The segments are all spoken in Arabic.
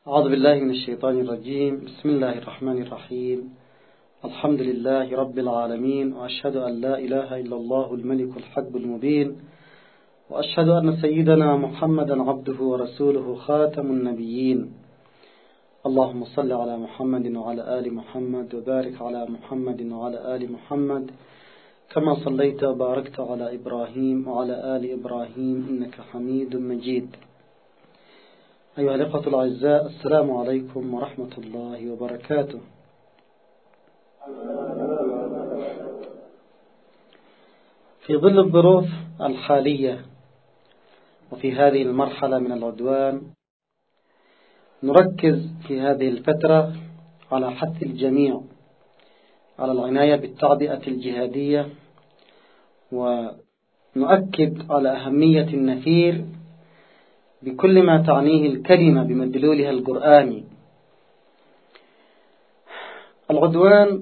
أعوذ بالله من الشيطان الرجيم. بسم الله الرحمن الرحيم. الحمد لله رب العالمين، وأشهد أن لا إله إلا الله الملك الحق المبين، وأشهد أن سيدنا محمدا عبده ورسوله خاتم النبيين. اللهم صل على محمد وعلى آل محمد، وبارك على محمد وعلى آل محمد كما صليت وباركت على إبراهيم وعلى آل إبراهيم إنك حميد مجيد. أيها الأخوة الأعزاء، السلام عليكم ورحمة الله وبركاته. في ظل الظروف الحالية وفي هذه المرحلة من العدوان، نركز في هذه الفترة على حث الجميع على العناية بالتعبئة الجهادية، ونؤكد على أهمية النفير بكل ما تعنيه الكلمة بمدلولها القرآني. العدوان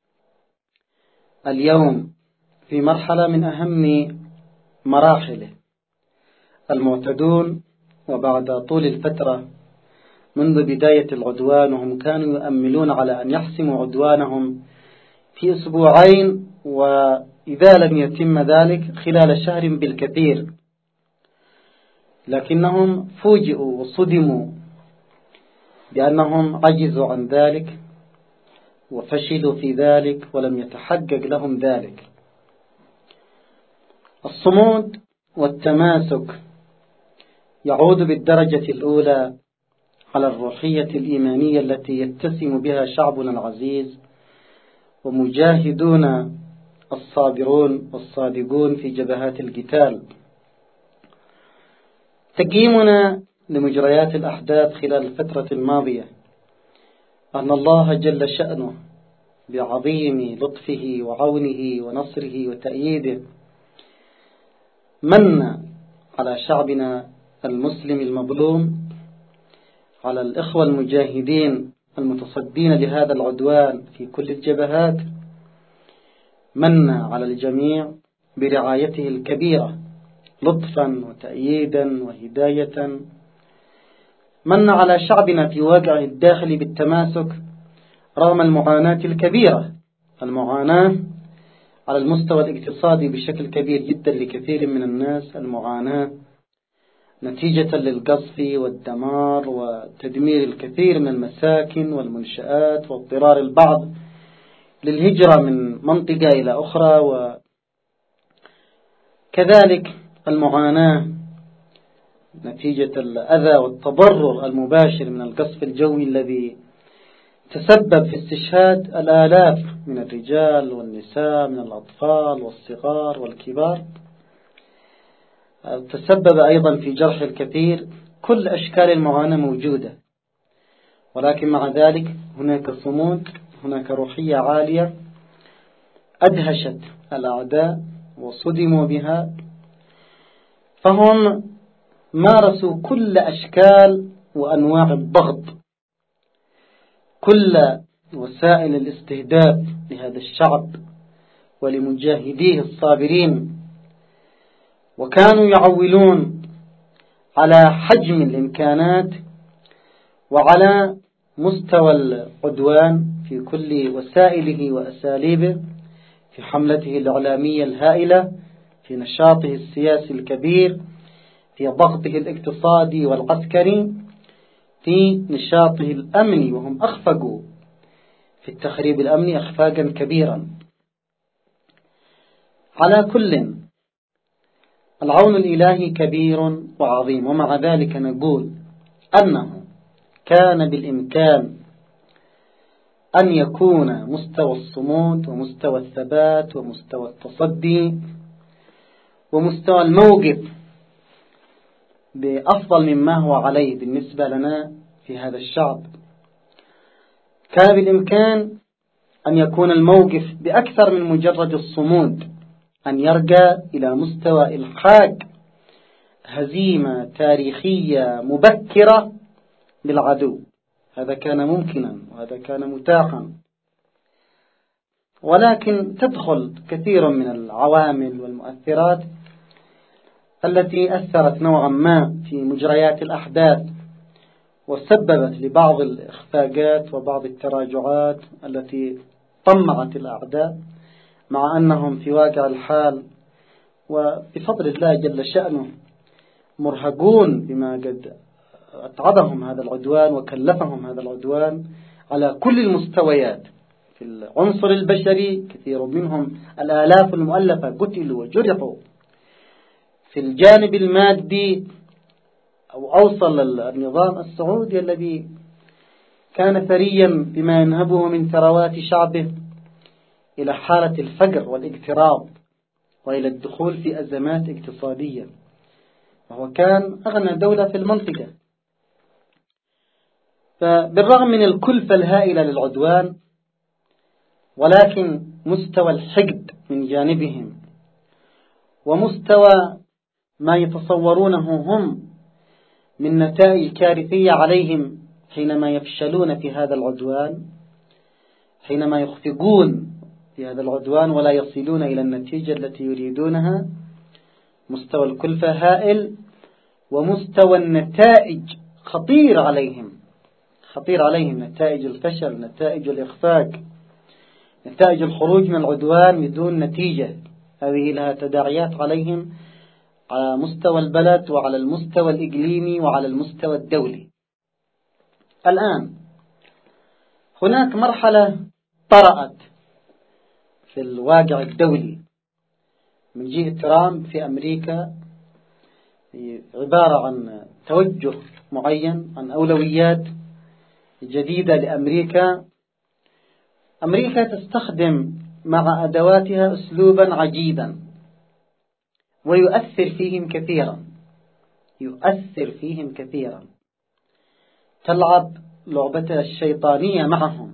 اليوم في مرحلة من أهم مراحله. المعتدون وبعد طول الفترة منذ بداية العدوان وهم كانوا يؤملون على أن يحسموا عدوانهم في أسبوعين، وإذا لم يتم ذلك خلال شهر بالكثير، لكنهم فوجئوا وصدموا بأنهم عجزوا عن ذلك وفشلوا في ذلك ولم يتحقق لهم ذلك. الصمود والتماسك يعود بالدرجة الأولى على الروحية الإيمانية التي يتسم بها شعبنا العزيز ومجاهدون الصابرون والصادقون في جبهات القتال. تقييمنا لمجريات الأحداث خلال الفترة الماضية أن الله جل شأنه بعظيم لطفه وعونه ونصره وتأييده من على شعبنا المسلم المظلوم، على الإخوة المجاهدين المتصدين لهذا العدوان في كل الجبهات، من على الجميع برعايته الكبيرة لطفا وتأييدا وهداية، من على شعبنا في واقعه الداخلي بالتماسك رغم المعاناة الكبيرة، المعاناة على المستوى الاقتصادي بشكل كبير جدا لكثير من الناس، المعاناة نتيجة للقصف والدمار وتدمير الكثير من المساكن والمنشآت واضطرار البعض للهجرة من منطقة إلى أخرى، وكذلك المعاناة نتيجة الأذى والتضرر المباشر من القصف الجوي الذي تسبب في استشهاد الآلاف من الرجال والنساء، من الأطفال والصغار والكبار، تسبب أيضا في جرح الكثير. كل أشكال المعاناة موجودة، ولكن مع ذلك هناك صمود، هناك روحية عالية أدهشت الأعداء وصدموا بها، فهم مارسوا كل أشكال وأنواع الضغط، كل وسائل الاستهداف لهذا الشعب ولمجاهديه الصابرين، وكانوا يعولون على حجم الإمكانات وعلى مستوى العدوان في كل وسائله وأساليبه، في حملته الإعلامية الهائلة، في نشاطه السياسي الكبير، في ضغطه الاقتصادي والعسكري، في نشاطه الأمني، وهم أخفقوا في التخريب الأمني أخفاقا كبيرا. على كل، العون الإلهي كبير وعظيم، ومع ذلك نقول أنه كان بالإمكان أن يكون مستوى الصمود ومستوى الثبات ومستوى التصدي ومستوى الموقف بأفضل مما هو عليه بالنسبة لنا في هذا الشعب. كان بالإمكان أن يكون الموقف بأكثر من مجرد الصمود، أن يرجع إلى مستوى إلحاق هزيمة تاريخية مبكرة بالعدو. هذا كان ممكنا وهذا كان متاحا، ولكن تدخل كثير من العوامل والمؤثرات التي أثرت نوعا ما في مجريات الأحداث وسببت لبعض الإخفاقات وبعض التراجعات التي طمعت الأعداء، مع أنهم في واقع الحال وبفضل الله جل شأنه مرهقون بما قد أتعبهم هذا العدوان وكلفهم هذا العدوان على كل المستويات. في العنصر البشري كثير منهم الآلاف المؤلفة قتلوا وجرحوا. في الجانب المادي أوصل النظام السعودي الذي كان ثريا بما ينهبه من ثروات شعبه إلى حالة الفقر والاغتراب وإلى الدخول في أزمات اقتصادية، وهو كان أغنى دولة في المنطقة. فبالرغم من الكلفة الهائلة للعدوان، ولكن مستوى الحقد من جانبهم ومستوى ما يتصورونه هم من نتائج كارثية عليهم حينما يفشلون في هذا العدوان، حينما يخفقون في هذا العدوان ولا يصلون إلى النتيجة التي يريدونها، مستوى الكلفة هائل، ومستوى النتائج خطير عليهم، خطير عليهم نتائج الفشل، نتائج الإخفاق، نتائج الخروج من العدوان بدون نتيجة. هذه لها تداعيات عليهم على مستوى البلد وعلى المستوى الإقليمي وعلى المستوى الدولي. الآن هناك مرحلة طرأت في الواقع الدولي من جهة ترامب في أمريكا، عبارة عن توجه معين، عن أولويات جديدة لأمريكا. أمريكا تستخدم مع أدواتها أسلوبا عجيبا ويؤثر فيهم كثيرا، يؤثر فيهم كثيرا، تلعب لعبتها الشيطانية معهم،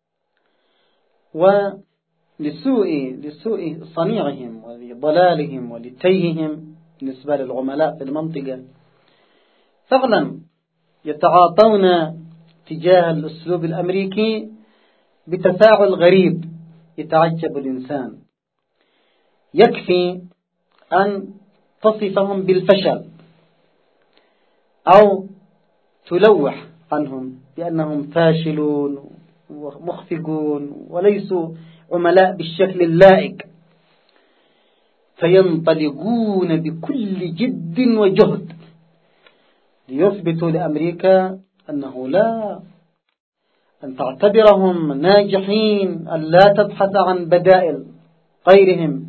ولسوء صنيعهم ولضلالهم ولتيهم بالنسبة للعملاء في المنطقة، فعلا يتعاطون تجاه الأسلوب الأمريكي بتفاعل غريب يتعجب الإنسان. يكفي أن تصفهم بالفشل أو تلوح عنهم بأنهم فاشلون ومخفقون وليسوا عملاء بالشكل اللائق، فينطلقون بكل جد وجهد ليثبتوا لأمريكا أنه لا، أن تعتبرهم ناجحين، أن لا تبحث عن بدائل غيرهم،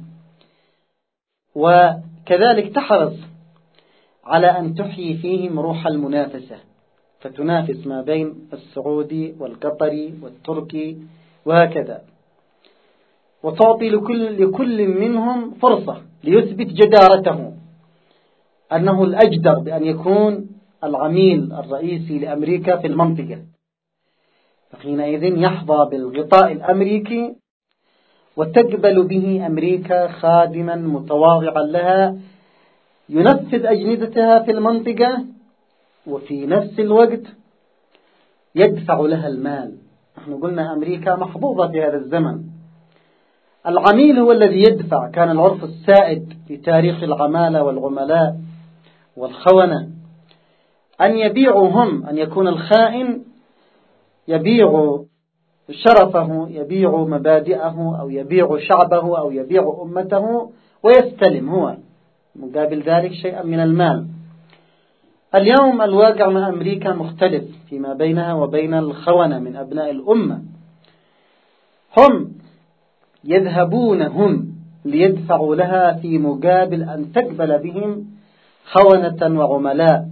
وكذلك تحرص على أن تحيي فيهم روح المنافسة، فتنافس ما بين السعودي والقطري والتركي وهكذا، وتعطي لكل منهم فرصة ليثبت جدارته أنه الأجدر بأن يكون العميل الرئيسي لأمريكا في المنطقة. فحينئذ يحظى بالغطاء الأمريكي وتقبل به أمريكا خادما متواضعا لها ينفذ أجندتها في المنطقة، وفي نفس الوقت يدفع لها المال. نحن قلنا أمريكا محظوظة في هذا الزمن، العميل هو الذي يدفع. كان العرف السائد في تاريخ العمالة والعملاء والخونة أن يبيعوا هم، أن يكون الخائن يبيع شرفه، يبيع مبادئه، أو يبيع شعبه، أو يبيع أمته، ويستلم هو مقابل ذلك شيئا من المال. اليوم الواقع مع أمريكا مختلف فيما بينها وبين الخونة من أبناء الأمة. هم يذهبون هم ليدفعوا لها في مقابل أن تقبل بهم خونة وعملاء،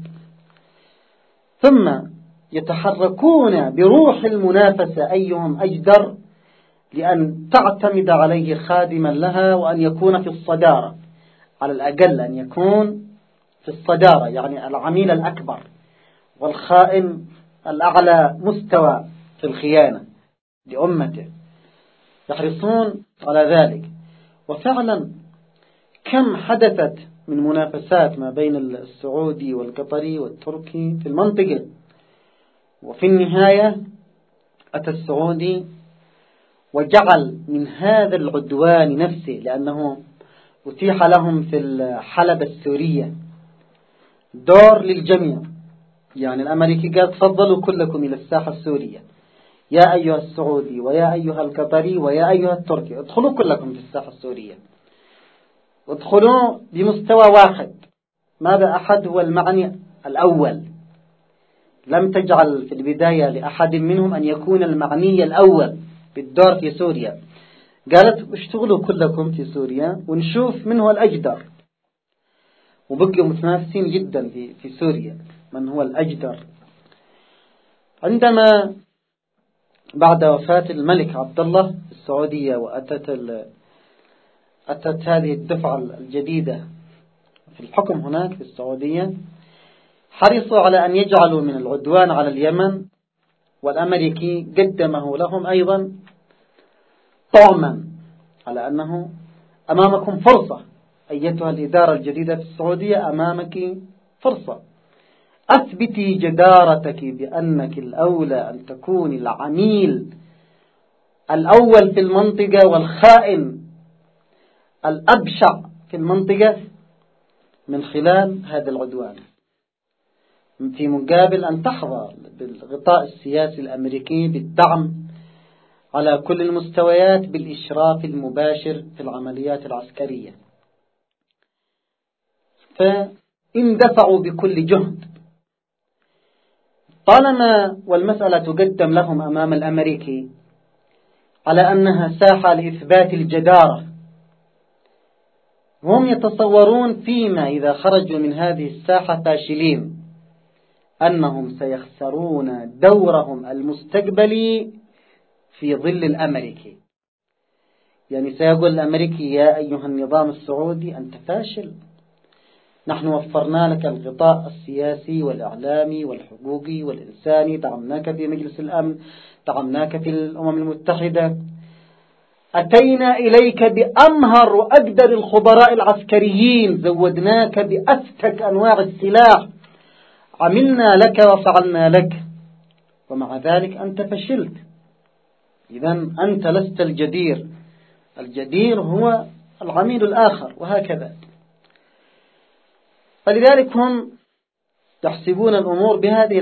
ثم يتحركون بروح المنافسة أيهم أجدر لأن تعتمد عليه خادما لها، وأن يكون في الصدارة، على الأقل أن يكون في الصدارة، يعني العميل الأكبر والخائن الأعلى مستوى في الخيانة لأمته، يحرصون على ذلك. وفعلا كم حدثت من منافسات ما بين السعودي والقطري والتركي في المنطقة، وفي النهاية أتى السعودي وجعل من هذا العدوان نفسه، لأنه أتيح لهم في الحلبة السورية دور للجميع، يعني الأمريكي قال تفضلوا كلكم إلى الساحة السورية، يا أيها السعودي ويا أيها القطري ويا أيها التركي، ادخلوا كلكم في الساحة السورية، ادخلوا بمستوى واحد. ماذا أحد هو المعني الأول، لم تجعل في البداية لأحد منهم أن يكون المعني الأول بالدور في سوريا، قالت اشتغلوا كلكم في سوريا ونشوف من هو الأجدر، وبقوا متنافسين جدا في سوريا من هو الأجدر. عندما بعد وفاة الملك عبد الله في السعودية وأتت هذه الدفعة الجديدة في الحكم هناك في السعودية، حرصوا على أن يجعلوا من العدوان على اليمن، والأمريكي قدمه لهم أيضا طعما على أنه أمامكم فرصة أيتها الإدارة الجديدة في السعودية، أمامك فرصة، أثبتي جدارتك بأنك الأولى أن تكون العميل الأول في المنطقة والخائن الأبشع في المنطقة من خلال هذا العدوان، في مقابل أن تحظى بالغطاء السياسي الأمريكي بالدعم على كل المستويات بالإشراف المباشر في العمليات العسكرية. فاندفعوا بكل جهد طالما والمسألة تقدم لهم أمام الأمريكي على أنها ساحة لإثبات الجدارة. هم يتصورون فيما إذا خرجوا من هذه الساحة فاشلين أنهم سيخسرون دورهم المستقبلي في ظل الأمريكي. يعني سيقول الأمريكي يا أيها النظام السعودي أنت فاشل، نحن وفرنا لك الغطاء السياسي والإعلامي والحقوقي والإنساني، دعمناك في مجلس الأمن، دعمناك في الأمم المتحدة، أتينا إليك بأمهر وأقدر الخبراء العسكريين، زودناك بأفتك أنواع السلاح، عملنا لك وفعلنا لك، ومع ذلك أنت فشلت. إذن أنت لست الجدير، الجدير هو العميل الآخر، وهكذا. فلذلك هم يحسبون الأمور بهذه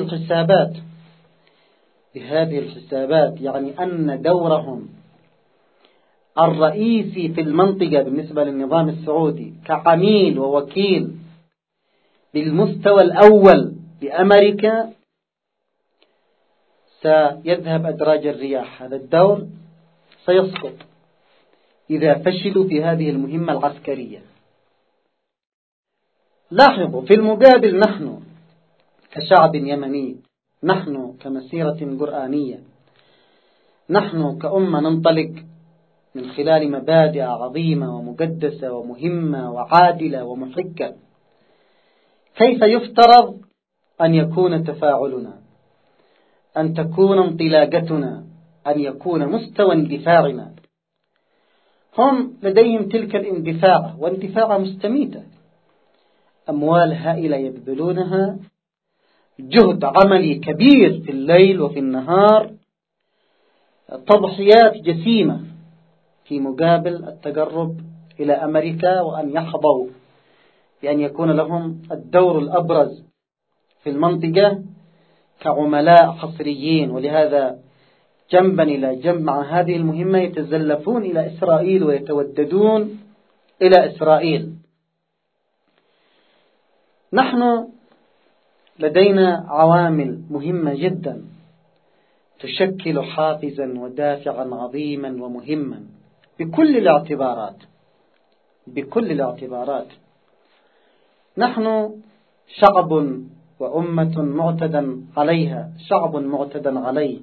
الحسابات، يعني أن دورهم الرئيسي في المنطقة بالنسبة للنظام السعودي كعميل ووكيل بالمستوى الأول لأمريكا سيذهب أدراج الرياح، هذا الدور سيسقط إذا فشلوا في هذه المهمة العسكرية. لاحظوا في المقابل نحن كشعب يمني، نحن كمسيرة قرآنية، نحن كأمة ننطلق من خلال مبادئ عظيمة ومقدسة ومهمة وعادلة ومحكة، كيف يفترض أن يكون تفاعلنا، أن تكون انطلاقتنا، أن يكون مستوى اندفاعنا؟ هم لديهم تلك الاندفاع، واندفاع مستميتة، أموال هائلة يبذلونها، جهد عملي كبير في الليل وفي النهار، تضحيات جسيمة في مقابل التقرب إلى أمريكا، وأن يحظوا بأن يكون لهم الدور الأبرز في المنطقة كعملاء حصريين. ولهذا جنبا إلى جنب مع هذه المهمة يتزلفون إلى إسرائيل ويتوددون إلى إسرائيل. نحن لدينا عوامل مهمة جدا تشكل حافزا ودافعا عظيما ومهما بكل الاعتبارات. نحن شعب وأمة معتدى عليها، شعب معتدى عليه،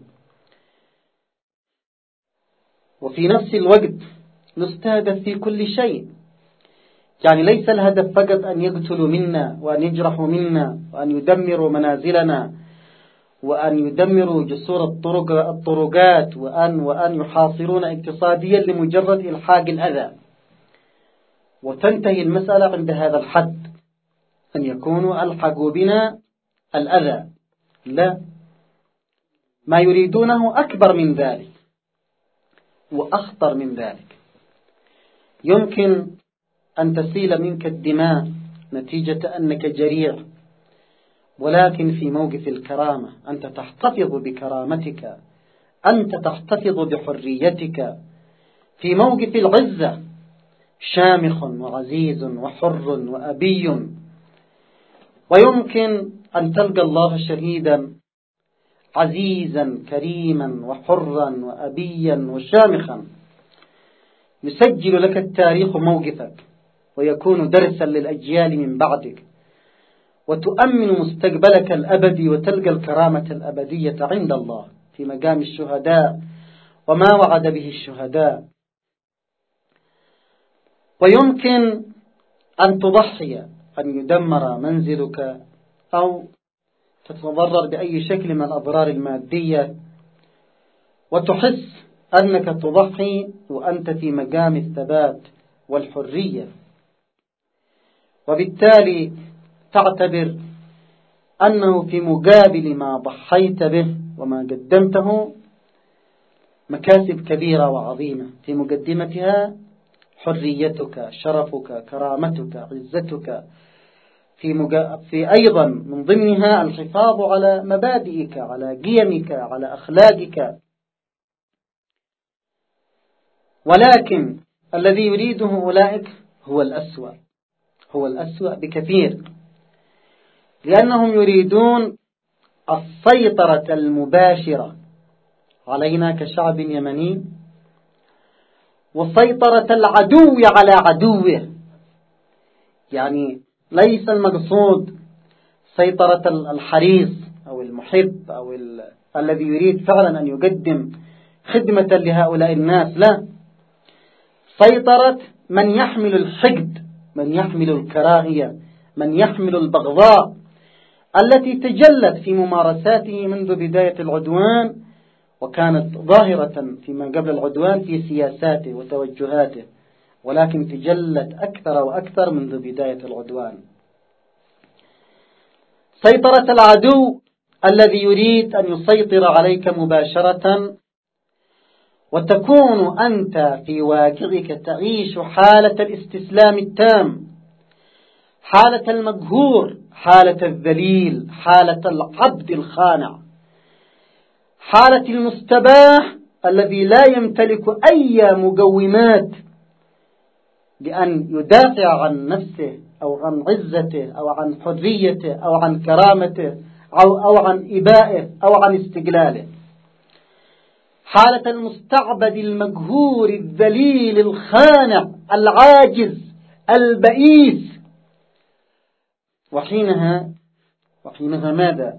وفي نفس الوقت نستهدف في كل شيء. يعني ليس الهدف فقط أن يقتلوا منا وأن يجرحوا منا وأن يدمروا منازلنا وأن يدمروا جسور الطرقات وأن يحاصرون اقتصاديا لمجرد إلحاق الأذى وتنتهي المسألة عند هذا الحد، أن يكونوا ألحقوا بنا الأذى. لا، ما يريدونه أكبر من ذلك وأخطر من ذلك. يمكن أن تسيل منك الدماء نتيجة أنك جريء ولكن في موقف الكرامة أنت تحتفظ بكرامتك، أنت تحتفظ بحريتك. في موقف العزة شامخ وعزيز وحر وأبي، ويمكن أن تلقى الله شهيدا عزيزا كريما وحرا وأبيا وشامخا، يسجل لك التاريخ موقفك ويكون درسا للأجيال من بعدك، وتؤمن مستقبلك الأبدي، وتلقى الكرامة الأبدية عند الله في مقام الشهداء وما وعد به الشهداء. ويمكن أن تضحي، أن يدمر منزلك أو تتضرر بأي شكل من الأضرار المادية، وتحس أنك تضحي وأنت في مقام الثبات والحرية، وبالتالي تعتبر أنه في مقابل ما ضحيت به وما قدمته مكاسب كبيرة وعظيمة، في مقدمتها حريتك، شرفك، كرامتك، عزتك، في أيضا من ضمنها الحفاظ على مبادئك، على قيمك، على أخلاقك. ولكن الذي يريده أولئك هو الأسوأ، هو الأسوأ بكثير، لأنهم يريدون السيطرة المباشرة علينا كشعب يمني، وسيطرة العدو على عدوه. يعني ليس المقصود سيطرة الحريص أو المحب أو الذي يريد فعلا أن يقدم خدمة لهؤلاء الناس، لا، سيطرة من يحمل الحقد، من يحمل الكراهية، من يحمل البغضاء التي تجلت في ممارساته منذ بداية العدوان، وكانت ظاهرة فيما قبل العدوان في سياساته وتوجهاته، ولكن تجلت أكثر وأكثر منذ بداية العدوان. سيطرة العدو الذي يريد أن يسيطر عليك مباشرة، وتكون أنت في واقعك تعيش حالة الاستسلام التام، حالة المقهور، حالة الذليل، حالة العبد الخانع، حالة المستباح الذي لا يمتلك أي مقومات لأن يدافع عن نفسه أو عن عزته أو عن حريته أو عن كرامته أو عن إبائه أو عن استقلاله، حالة المستعبد المقهور الذليل الخانع العاجز البئيس. وحينها ماذا؟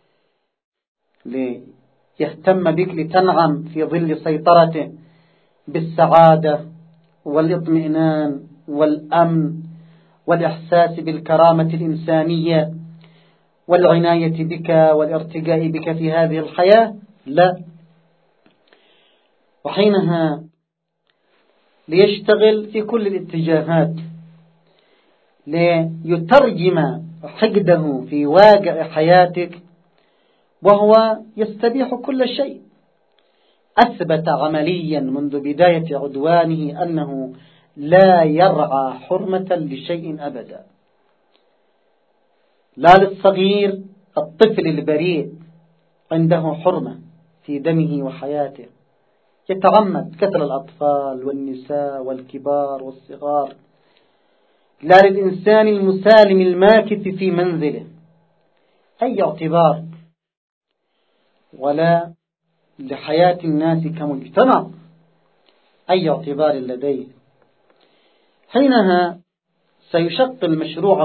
ليهتم بك لتنعم في ظل سيطرته بالسعادة والاطمئنان والأمن والإحساس بالكرامة الإنسانية والعناية بك والارتقاء بك في هذه الحياة؟ لا. وحينها ليشتغل في كل الاتجاهات ليترجم حقده في واقع حياتك، وهو يستبيح كل شيء. أثبت عمليا منذ بداية عدوانه أنه لا يرعى حرمة لشيء أبدا، لا للصغير الطفل البريء عنده حرمة في دمه وحياته، يتعمد قتل الأطفال والنساء والكبار والصغار، لا للإنسان المسالم الماكث في منزله أي اعتبار، ولا لحياة الناس كمجتمع أي اعتبار لديه. حينها سيشكل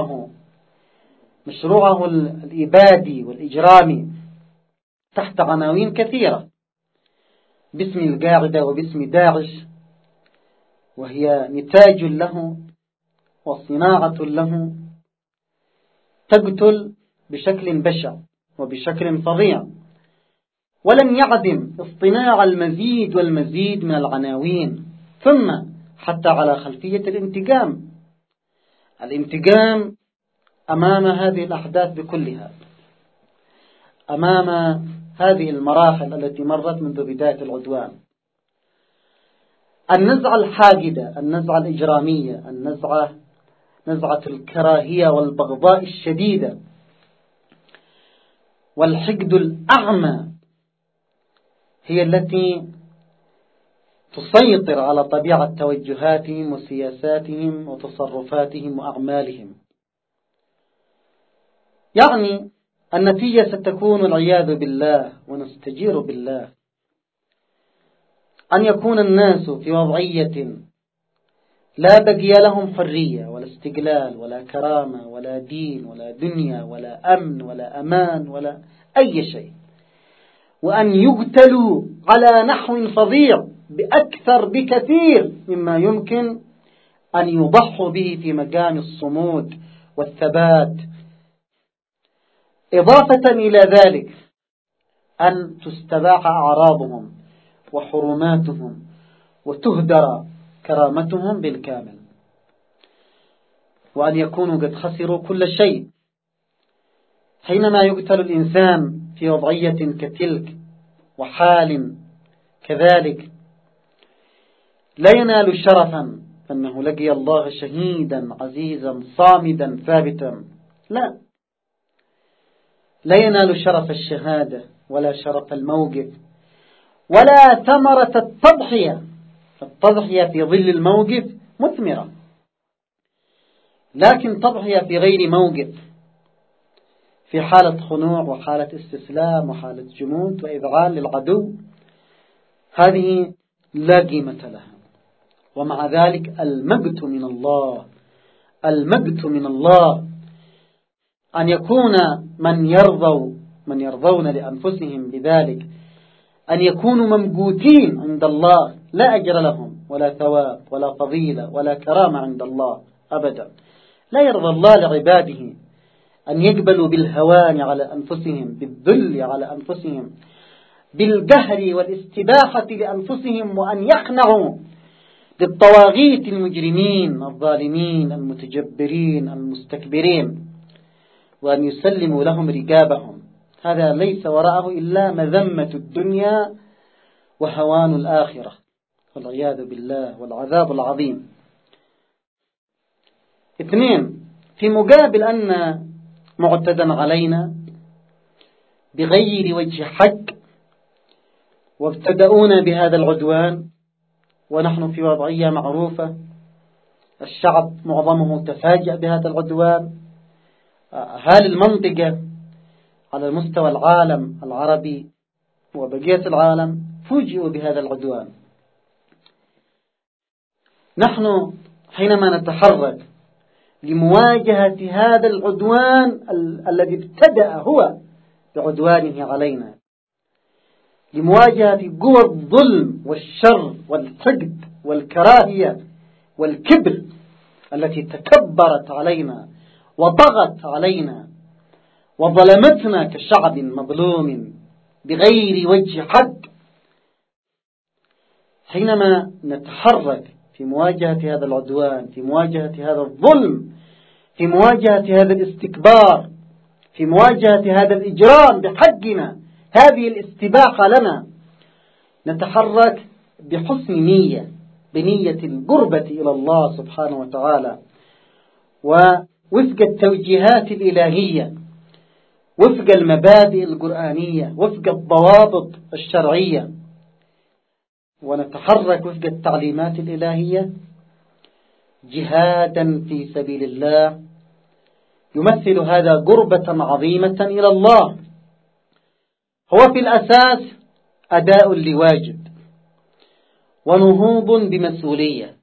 مشروعه الإبادي والإجرامي تحت عناوين كثيرة باسم القاعدة وباسم داعش، وهي نتاج له وصناعة له، تقتل بشكل بشع وبشكل فظيع، ولم يعدم اصطناع المزيد والمزيد من العناوين، ثم حتى على خلفية الانتقام أمام هذه الأحداث بكلها، أمام هذه المراحل التي مرت منذ بداية العدوان. النزعة الحاقدة، النزعة الإجرامية، نزعة الكراهية والبغضاء الشديدة والحقد الأعمى هي التي تسيطر على طبيعة توجهاتهم وسياساتهم وتصرفاتهم وأعمالهم. يعني النتيجة ستكون العياذ بالله ونستجير بالله أن يكون الناس في وضعية لا بقي لهم حرية ولا استقلال ولا كرامة ولا دين ولا دنيا ولا أمن ولا أمان ولا أي شيء، وأن يقتلوا على نحو فظيع بأكثر بكثير مما يمكن أن يضحوا به في مقام الصمود والثبات. إضافة إلى ذلك أن تستباح أعراضهم وحرماتهم وتهدر كرامتهم بالكامل، وأن يكونوا قد خسروا كل شيء. حينما يقتل الإنسان في وضعية كتلك وحال كذلك لا ينال شرفا أنه لقي الله شهيدا عزيزا صامدا ثابتا، لا ينال شرف الشهادة ولا شرف الموقف ولا ثمرة التضحية. التضحية في ظل الموقف مثمرة، لكن تضحية في غير موقف، في حالة خنوع وحالة استسلام وحالة جمود وإذعان للعدو، هذه لا قيمة لها. ومع ذلك المقت من الله، المقت من الله أن يكون من يرضون لأنفسهم بذلك أن يكونوا ممقوتين عند الله، لا أجر لهم ولا ثواب ولا فضيلة ولا كرامة عند الله أبدا. لا يرضى الله لعباده أن يقبلوا بالهوان على أنفسهم، بالذل على أنفسهم، بالقهر والاستباحة لأنفسهم، وأن يخنعوا للطواغيت المجرمين الظالمين المتجبرين المستكبرين، وأن يسلموا لهم رقابهم. هذا ليس وراءه إلا مذمة الدنيا وهوان الآخرة والعياذ بالله والعذاب العظيم. 2، في مقابل أن معتدى علينا بغير وجه حق وابتدأونا بهذا العدوان ونحن في وضعية معروفة، الشعب معظمه تفاجأ بهذا العدوان، أهالي المنطقة على مستوى العالم العربي وبقية العالم فوجئوا بهذا العدوان. نحن حينما نتحرك لمواجهة هذا العدوان الذي ابتدأ هو بعدوانه علينا، لمواجهة قوى الظلم والشر والحقد والكراهية والكبر التي تكبرت علينا وطغت علينا وظلمتنا كشعب مظلوم بغير وجه حق، حينما نتحرك في مواجهة هذا العدوان، في مواجهة هذا الظلم، في مواجهة هذا الاستكبار، في مواجهة هذا الإجرام بحقنا، هذه الاستباحة لنا، نتحرك بحسن نية، بنية القربة إلى الله سبحانه وتعالى، ووفق التوجيهات الإلهية، وفق المبادئ القرآنية، وفق الضوابط الشرعية، ونتحرك وفق التعليمات الإلهية جهادا في سبيل الله. يمثل هذا قربة عظيمة إلى الله، هو في الأساس أداء لواجب ونهوض بمسؤولية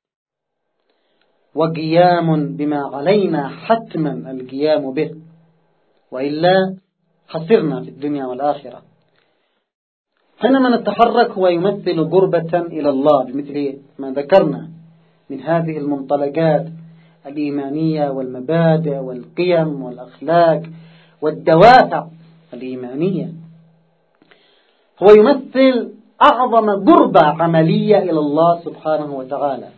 وقيام بما علينا حتما القيام به، وإلا خسرنا في الدنيا والآخرة. حينما نتحرك هو يمثل قربة إلى الله بمثل ما ذكرنا من هذه المنطلقات الإيمانية والمبادئ والقيم والأخلاق والدوافع الإيمانية. هو يمثل أعظم قربة عملية إلى الله سبحانه وتعالى،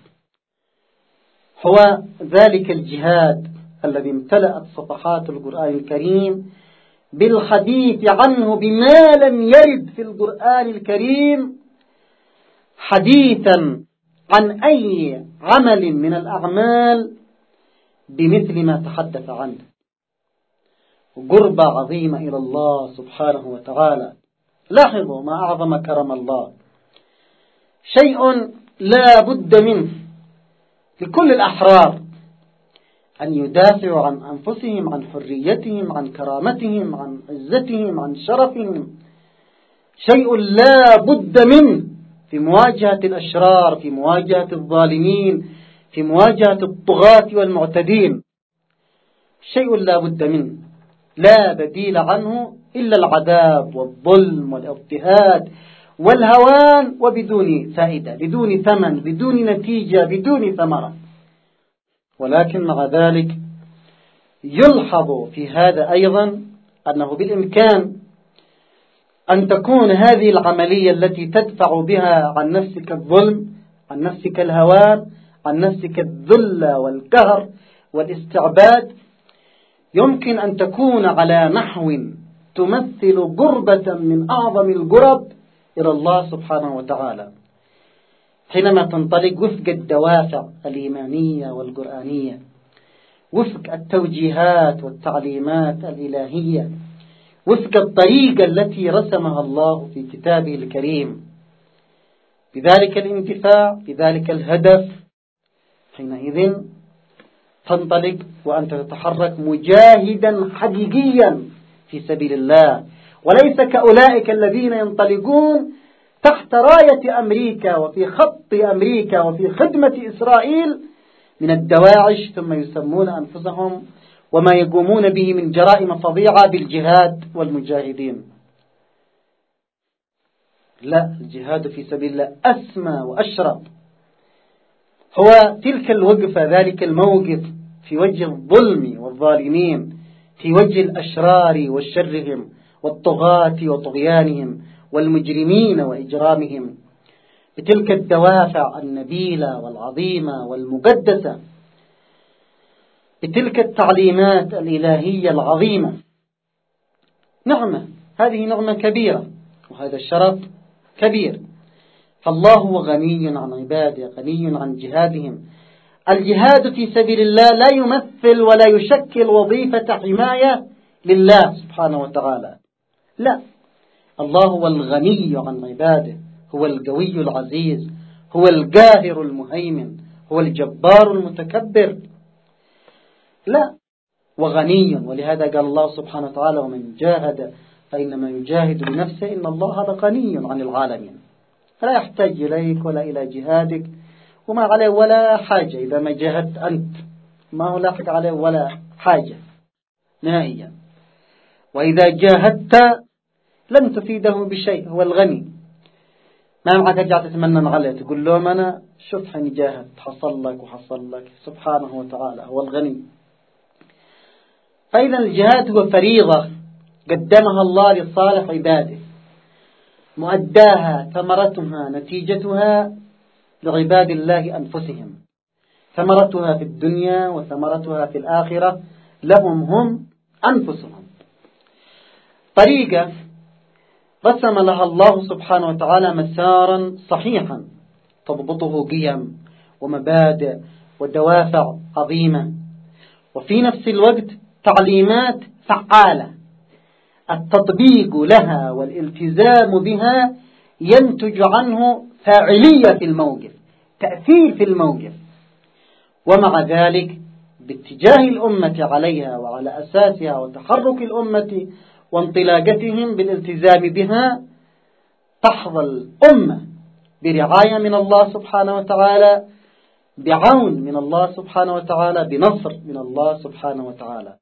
هو ذلك الجهاد الذي امتلأت صفحات القرآن الكريم بالحديث عنه بما لم يرد في القرآن الكريم حديثا عن أي عمل من الأعمال بمثل ما تحدث عنه. قربة عظيمة إلى الله سبحانه وتعالى. لاحظوا ما أعظم كرم الله، شيء لا بد منه لكل الأحرار أن يدافعوا عن أنفسهم، عن حريتهم، عن كرامتهم، عن عزتهم، عن شرفهم. شيء لا بد منه في مواجهة الأشرار، في مواجهة الظالمين، في مواجهة الطغاة والمعتدين. شيء لا بد منه، لا بديل عنه إلا العذاب والظلم والاضطهاد والهوان، وبدون فائدة، بدون ثمن، بدون نتيجة، بدون ثمرة. ولكن مع ذلك يلحظ في هذا أيضا أنه بالإمكان أن تكون هذه العملية التي تدفع بها عن نفسك الظلم، عن نفسك الهوان، عن نفسك الذل والقهر والاستعباد، يمكن أن تكون على نحو تمثل قربة من أعظم القرب إلى الله سبحانه وتعالى، حينما تنطلق وفق الدوافع الإيمانية والقرآنية، وفق التوجيهات والتعليمات الإلهية، وفق الطريقة التي رسمها الله في كتابه الكريم، بذلك الانتفاع، بذلك الهدف. حينئذ تنطلق وأنت تتحرك مجاهدا حقيقيا في سبيل الله، وليس كأولئك الذين ينطلقون تحت راية أمريكا وفي خط أمريكا وفي خدمة إسرائيل من الدواعش، ثم يسمون أنفسهم وما يقومون به من جرائم فظيعة بالجهاد والمجاهدين. لا، الجهاد في سبيل الله أسمى وأشرف، هو تلك الوقفة، ذلك الموقف في وجه الظلم والظالمين، في وجه الأشرار والشرهم والطغاة وطغيانهم والمجرمين وإجرامهم، بتلك الدوافع النبيلة والعظيمة والمقدسة، بتلك التعليمات الإلهية العظيمة. نعمة، هذه نعمة كبيرة، وهذا الشرف كبير. فالله هو غني عن عباده، غني عن جهادهم. الجهاد في سبيل الله لا يمثل ولا يشكل وظيفة حماية لله سبحانه وتعالى، لا، الله هو الغني عن عباده، هو القوي العزيز، هو القاهر المهيمن، هو الجبار المتكبر، لا، وغني. ولهذا قال الله سبحانه وتعالى: ومن جاهد فإنما يجاهد لنفسه إن الله غني عن العالمين. فلا يحتاج إليك ولا إلى جهادك، وما عليه ولا حاجة. إذا ما جاهدت أنت ما هو لاحق عليه ولا حاجة نهائيا. وإذا جاهدت لن تفيده بشيء، هو الغني. ما معك ترجع تتمنى عليه، تقول لهم أنا شوف حين جاهد حصل لك وحصل لك، سبحانه وتعالى هو الغني. فإذا الجهاد هو فريضة قدمها الله لصالح عباده، مؤداها ثمرتها نتيجتها لعباد الله أنفسهم، ثمرتها في الدنيا وثمرتها في الآخرة لهم هم أنفسهم. طريقة رسم لها الله سبحانه وتعالى مسارا صحيحا تضبطه قيم ومبادئ ودوافع عظيمة، وفي نفس الوقت تعليمات فعالة. التطبيق لها والالتزام بها ينتج عنه فاعلية في الموقف، تأثير في الموقف. ومع ذلك باتجاه الأمة عليها وعلى أساسها وتحرك الأمة وانطلاقتهم بالالتزام بها، تحظى الأمة برعاية من الله سبحانه وتعالى، بعون من الله سبحانه وتعالى، بنصر من الله سبحانه وتعالى.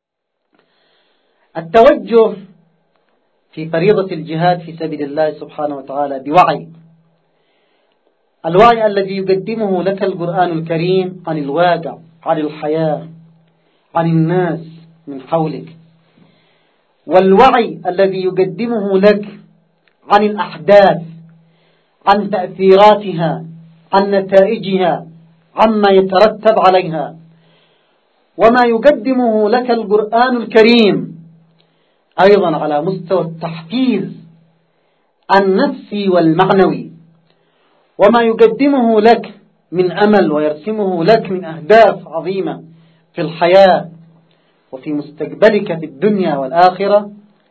التوجه في فريضة الجهاد في سبيل الله سبحانه وتعالى بوعي، الوعي الذي يقدمه لك القرآن الكريم عن الواقع، عن الحياة، عن الناس من حولك، والوعي الذي يقدمه لك عن الأحداث، عن تأثيراتها، عن نتائجها، عما يترتب عليها. وما يقدمه لك القرآن الكريم أيضا على مستوى التحفيز النفسي والمعنوي، وما يقدمه لك من أمل ويرسمه لك من أهداف عظيمة في الحياة وفي مستقبلك في الدنيا والآخرة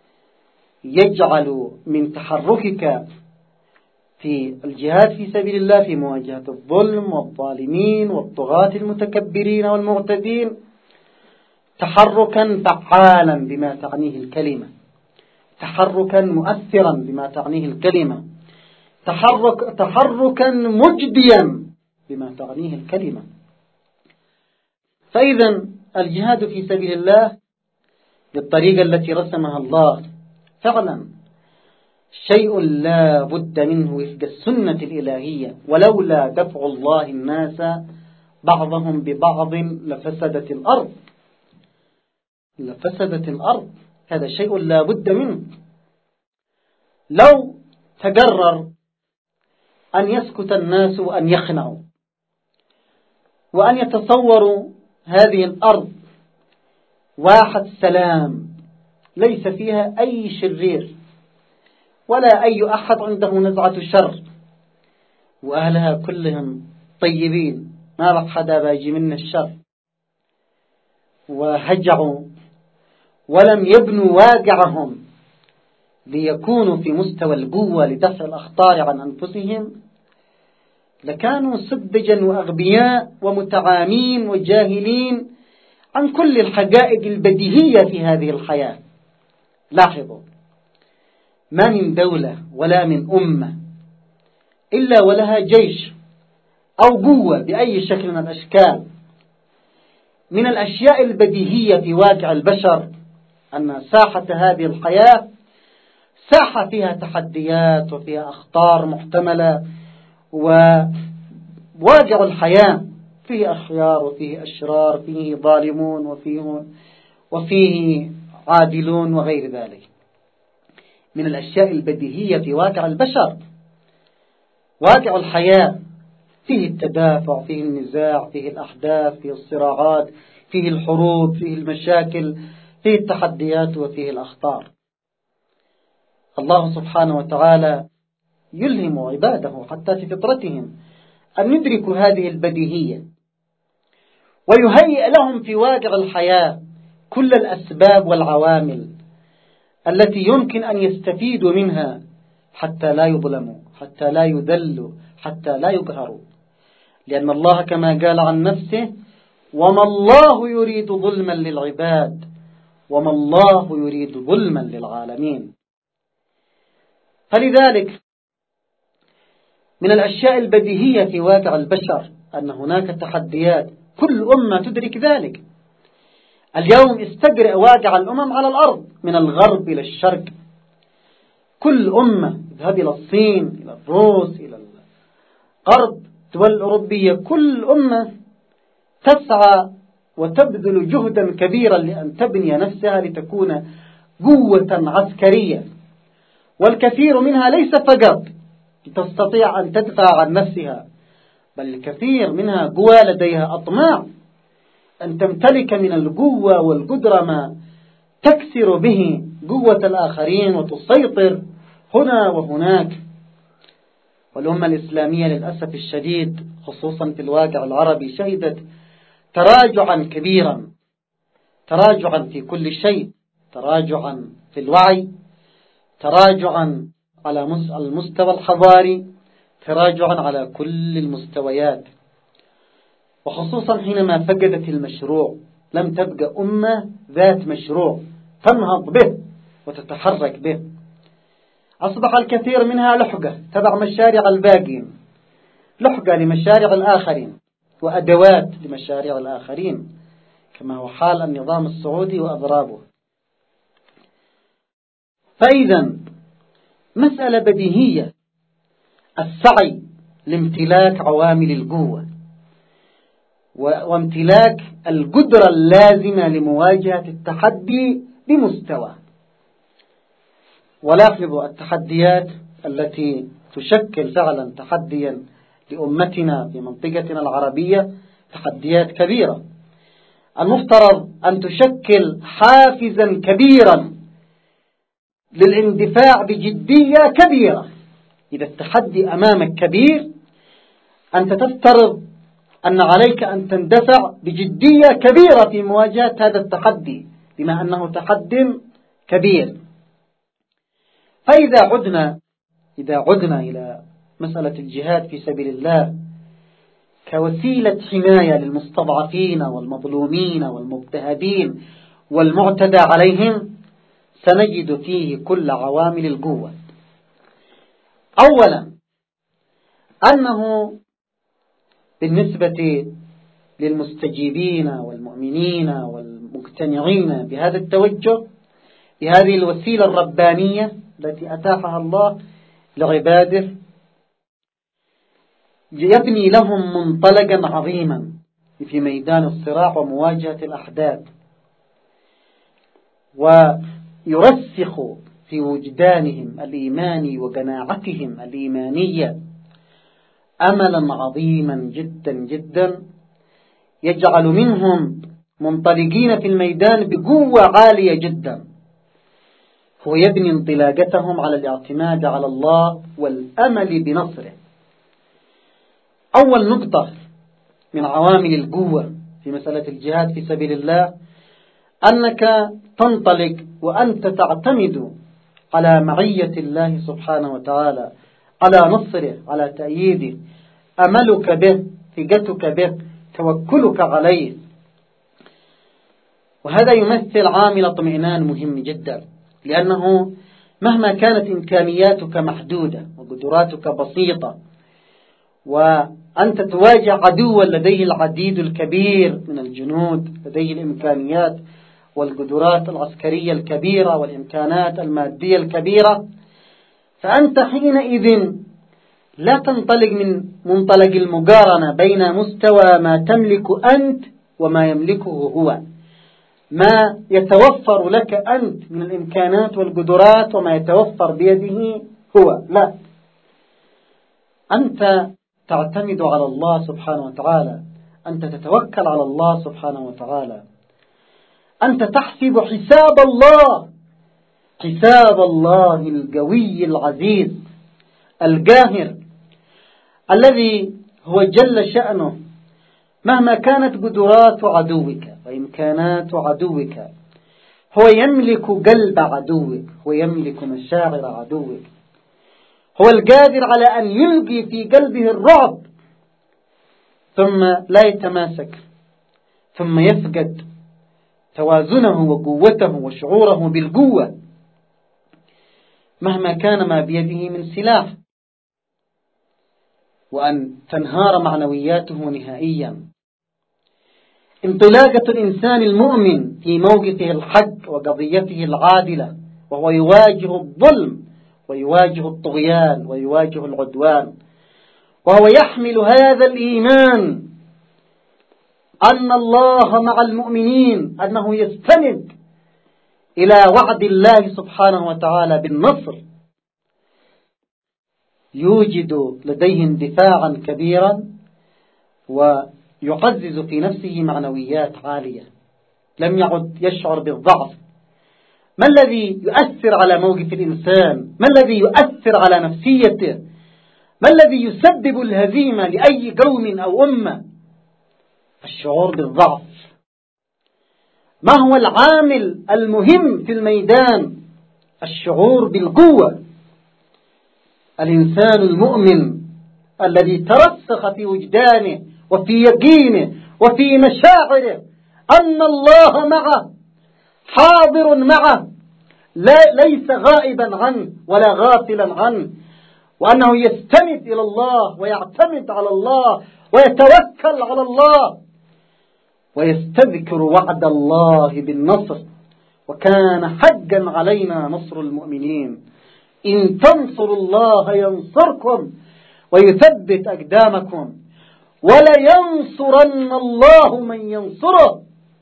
يجعل من تحركك في الجهاد في سبيل الله في مواجهة الظلم والظالمين والطغاة المتكبرين والمعتدين تحركا فعالا بما تعنيه الكلمة، تحركا مؤثرا بما تعنيه الكلمة، تحركا مجديا بما تعنيه الكلمة. فإذا الجهاد في سبيل الله بالطريقة التي رسمها الله فعلا شيء لا بد منه وفق السنة الإلهية، ولولا دفع الله الناس بعضهم ببعض لفسدت الأرض. هذا شيء لا بد منه. لو تقرر أن يسكت الناس وأن يخنعوا وأن يتصوروا هذه الأرض واحد سلام ليس فيها أي شرير ولا أي أحد عنده نزعة شر وأهلها كلهم طيبين ما بقى حدا باجي من الشر، وهجعوا ولم يبنوا واقعهم ليكونوا في مستوى القوة لدفع الأخطار عن أنفسهم، لكانوا سذجا وأغبياء ومتعامين وجاهلين عن كل الحقائق البديهية في هذه الحياة. لاحظوا، ما من دولة ولا من أمة إلا ولها جيش أو قوة بأي شكل من الأشكال. من الأشياء البديهية في واقع البشر أن ساحة هذه الحياة ساحة فيها تحديات وفيها أخطار محتملة، وواقع الحياة فيه أخيار وفيه أشرار، فيه ظالمون وفيه عادلون وغير ذلك. من الأشياء البديهية في واقع البشر واقع الحياة فيه التدافع، فيه النزاع، فيه الأحداث، فيه الصراعات، فيه الحروب، فيه المشاكل، فيه التحديات وفيه الأخطار. الله سبحانه وتعالى يلهم عباده حتى في فطرتهم أن يدركوا هذه البديهية، ويهيئ لهم في واقع الحياة كل الأسباب والعوامل التي يمكن أن يستفيدوا منها حتى لا يظلموا، حتى لا يذلوا، حتى لا يقهروا. لأن الله كما قال عن نفسه: وما الله يريد ظلما للعباد وما الله يريد ظلما للعالمين. فلذلك من الأشياء البديهية في واقع البشر أن هناك تحديات، كل أمة تدرك ذلك. اليوم استقرأ واقع الأمم على الأرض من الغرب إلى الشرق، كل أمة اذهب إلى الصين، إلى الروس، إلى الغرب، الدول الأوروبية، كل أمة تسعى وتبذل جهدا كبيرا لأن تبني نفسها لتكون قوة عسكرية، والكثير منها ليس فقط تستطيع أن تدفع عن نفسها، بل الكثير منها قوى لديها أطماع أن تمتلك من القوة والقدرة ما تكسر به قوة الآخرين وتسيطر هنا وهناك. والأمة الإسلامية للأسف الشديد خصوصا في الواقع العربي شهدت تراجعا كبيرا، تراجعا في كل شيء، تراجعا في الوعي، تراجعا على المستوى الحضاري، تراجعا على كل المستويات، وخصوصا حينما فقدت المشروع. لم تبقى أمة ذات مشروع تنهض به وتتحرك به، أصبح الكثير منها لحقة تبع مشاريع الباقين، لحقة لمشاريع الآخرين وأدوات لمشاريع الآخرين، كما هو حال النظام السعودي وأضرابه. فإذا مسألة بديهية السعي لامتلاك عوامل القوة وامتلاك القدرة اللازمة لمواجهة التحدي بمستوى. ولاحظوا التحديات التي تشكل فعلا تحديا لأمتنا في منطقتنا العربية تحديات كبيرة، المفترض أن تشكل حافزا كبيرا للاندفاع بجدية كبيرة. إذا التحدي أمامك كبير أنت تفترض أن عليك أن تندفع بجدية كبيرة في مواجهة هذا التحدي، بما أنه تحد كبير. فإذا عدنا إلى مسألة الجهاد في سبيل الله كوسيلة حماية للمستضعفين والمظلومين والمضطهدين والمعتدى عليهم، سنجد فيه كل عوامل القوة. أولا، أنه بالنسبة للمستجيبين والمؤمنين والمقتنعين بهذا التوجه، بهذه الوسيلة الربانية التي أتاحها الله لعباده، يبني لهم منطلقا عظيما في ميدان الصراع ومواجهة الأحداث، ويرسخ في وجدانهم الإيماني وقناعتهم الإيمانية أملا عظيما جدا جدا، يجعل منهم منطلقين في الميدان بقوة عالية جدا. هو يبني انطلاقتهم على الاعتماد على الله والأمل بنصره. أول نقطة من عوامل القوة في مسألة الجهاد في سبيل الله، أنك تنطلق وأنت تعتمد على معية الله سبحانه وتعالى، على نصره، على تأييده، أملك به، ثقتك به، توكلك عليه. وهذا يمثل عامل اطمئنان مهم جدا، لأنه مهما كانت إمكانياتك محدودة وقدراتك بسيطة، وأنت تواجه عدوا لديه العديد الكبير من الجنود، لديه الإمكانيات والقدرات العسكرية الكبيرة والإمكانات المادية الكبيرة، فأنت حينئذ لا تنطلق من منطلق المقارنة بين مستوى ما تملك أنت وما يملكه هو، ما يتوفر لك أنت من الإمكانات والقدرات وما يتوفر بيده هو، لا، أنت تعتمد على الله سبحانه وتعالى، أنت تتوكل على الله سبحانه وتعالى، أنت تحسب حساب الله القوي العزيز القاهر، الذي هو جل شأنه. مهما كانت قدرات عدوك وإمكانات عدوك، هو يملك قلب عدوك، هو يملك مشاعر عدوك، هو القادر على أن يلقي في قلبه الرعب ثم لا يتماسك، ثم يفقد توازنه وقوته وشعوره بالقوة مهما كان ما بيده من سلاح، وأن تنهار معنوياته نهائيا. انطلاقة الإنسان المؤمن في موقفه الحق وقضيته العادلة، وهو يواجه الظلم ويواجه الطغيان ويواجه العدوان، وهو يحمل هذا الإيمان أن الله مع المؤمنين، أنه يستند إلى وعد الله سبحانه وتعالى بالنصر، يوجد لديه اندفاعا كبيرا ويعزز في نفسه معنويات عالية، لم يعد يشعر بالضعف. ما الذي يؤثر على موقف الإنسان؟ ما الذي يؤثر على نفسيته؟ ما الذي يسبب الهزيمة لأي قوم أو أمة؟ الشعور بالضعف. ما هو العامل المهم في الميدان؟ الشعور بالقوة. الإنسان المؤمن الذي ترسخ في وجدانه وفي يقينه وفي مشاعره أن الله معه، حاضر معه، ليس غائبا عنه ولا غافلا عنه، وأنه يستند إلى الله ويعتمد على الله ويتوكل على الله ويستذكر وعد الله بالنصر، وكان حقا علينا نصر المؤمنين، إن تنصروا الله ينصركم ويثبت أقدامكم ولينصرن الله من ينصره.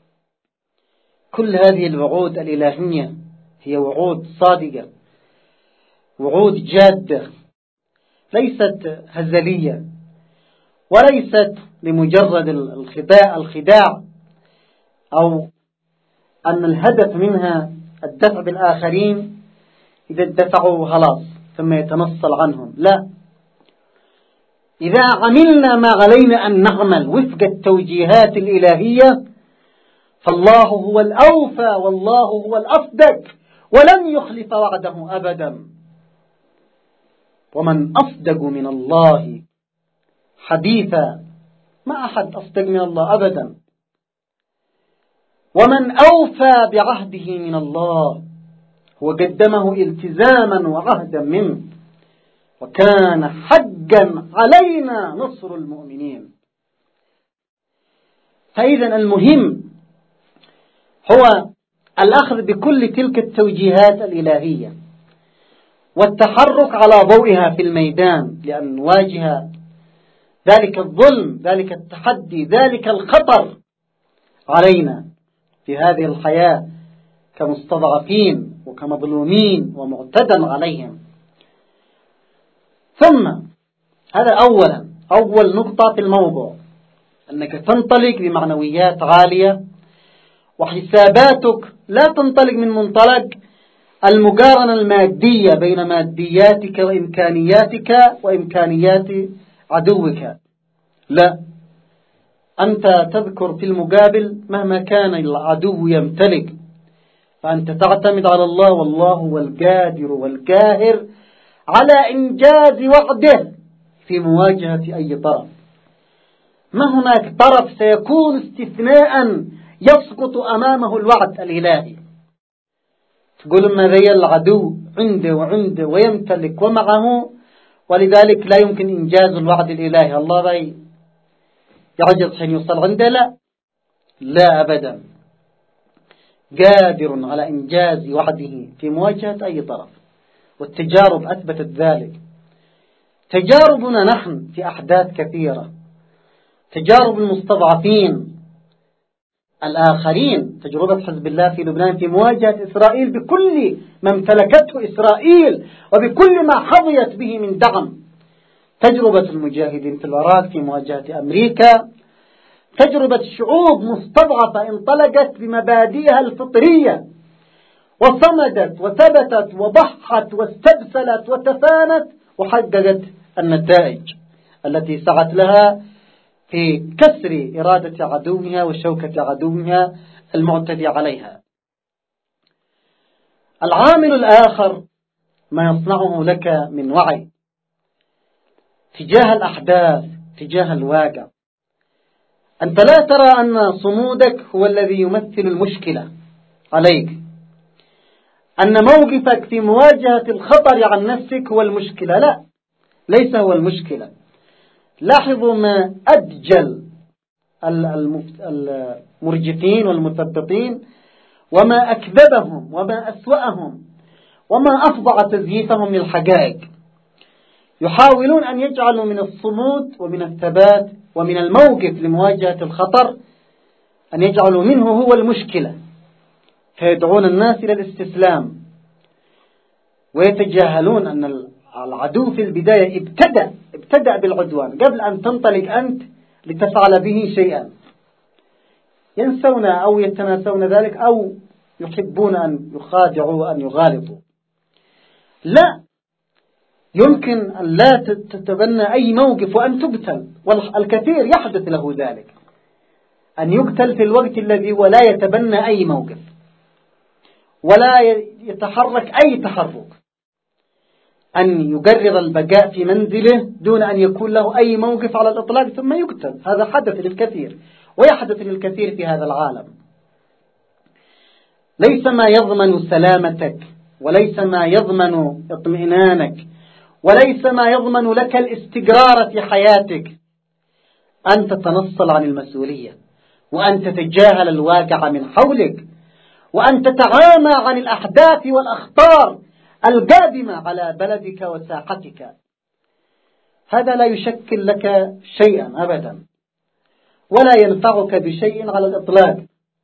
كل هذه الوعود الإلهية هي وعود صادقة، وعود جادة، ليست هزلية، وليست لمجرد الخداع أو أن الهدف منها الدفع بالآخرين، إذا ادفعوا خلاص ثم يتنصل عنهم. لا، إذا عملنا ما علينا أن نعمل وفق التوجيهات الإلهية فالله هو الأوفى والله هو الأصدق ولن يخلف وعده أبدا. ومن أصدق من الله حديثا، ما أحد أصدق من الله أبدا. ومن أوفى بعهده من الله وقدمه التزاما وعهدا منه، وكان حقا علينا نصر المؤمنين. فإذا المهم هو الأخذ بكل تلك التوجيهات الإلهية والتحرك على ضوئها في الميدان، لأن نواجه ذلك الظلم، ذلك التحدي، ذلك الخطر علينا في هذه الحياة كمستضعفين وكمظلومين ومعتدى عليهم. ثم هذا أول نقطة في الموضوع، أنك تنطلق بمعنويات عالية، وحساباتك لا تنطلق من منطلق المقارنة المادية بين مادياتك وإمكانياتك وإمكانيات عدوك. لا، أنت تذكر في المقابل مهما كان العدو يمتلك، فأنت تعتمد على الله، والله هو القادر والقاهر على إنجاز وعده في مواجهة أي طرف. ما هناك طرف سيكون استثناء يسقط أمامه الوعد الإلهي. تقول ما ذي العدو عنده ويمتلك ومعه، ولذلك لا يمكن إنجاز الوعد الإلهي. الله ذي يعجز حين يوصل عنده؟ لا أبدا، قادر على إنجاز وعده في مواجهة أي طرف. والتجارب أثبتت ذلك. تجاربنا نحن في أحداث كثيرة، تجارب المستضعفين الآخرين، تجربة حزب الله في لبنان في مواجهة إسرائيل بكل ما امتلكته إسرائيل وبكل ما حظيت به من دعم، تجربة المجاهدين في العراق في مواجهة أمريكا، تجربة شعوب مستضعفة انطلقت بمبادئها الفطرية وصمدت وثبتت وضحت واستبسلت وتفانت وحققت النتائج التي سعت لها في كسر إرادة عدوها وشوكة عدوها المعتدي عليها. العامل الآخر ما يصنعه لك من وعي تجاه الأحداث، تجاه الواقع. أنت لا ترى أن صمودك هو الذي يمثل المشكلة عليك، أن موقفك في مواجهة الخطر عن نفسك هو المشكلة. لا، ليس هو المشكلة. لاحظوا ما أدجل المرجفين والمثبطين، وما أكذبهم وما أسوأهم وما أفضع تزييفهم للحقائق. يحاولون أن يجعلوا من الصمود ومن الثبات ومن الموقف لمواجهة الخطر أن يجعلوا منه هو المشكلة، فيدعون الناس إلى الاستسلام، ويتجاهلون أن العدو في البداية ابتدأ بالعدوان قبل أن تنطلق أنت لتفعل به شيئا. ينسون أو يتناسون ذلك أو يحبون أن يخادعوا وأن يغالطوا. لا يمكن أن لا تتبنى أي موقف وأن تقتل، والكثير يحدث له ذلك، أن يقتل في الوقت الذي ولا يتبنى أي موقف ولا يتحرك أي تحرك، أن يقرر البقاء في منزله دون أن يكون له أي موقف على الإطلاق ثم يقتل. هذا حدث للكثير ويحدث للكثير في هذا العالم. ليس ما يضمن سلامتك، وليس ما يضمن اطمئنانك، وليس ما يضمن لك الاستقرار في حياتك أن تتنصل عن المسؤولية، وأن تتجاهل الواقع من حولك، وأن تتعامى عن الأحداث والأخطار القادمة على بلدك وساحتك. هذا لا يشكل لك شيئا أبدا، ولا ينفعك بشيء على الإطلاق،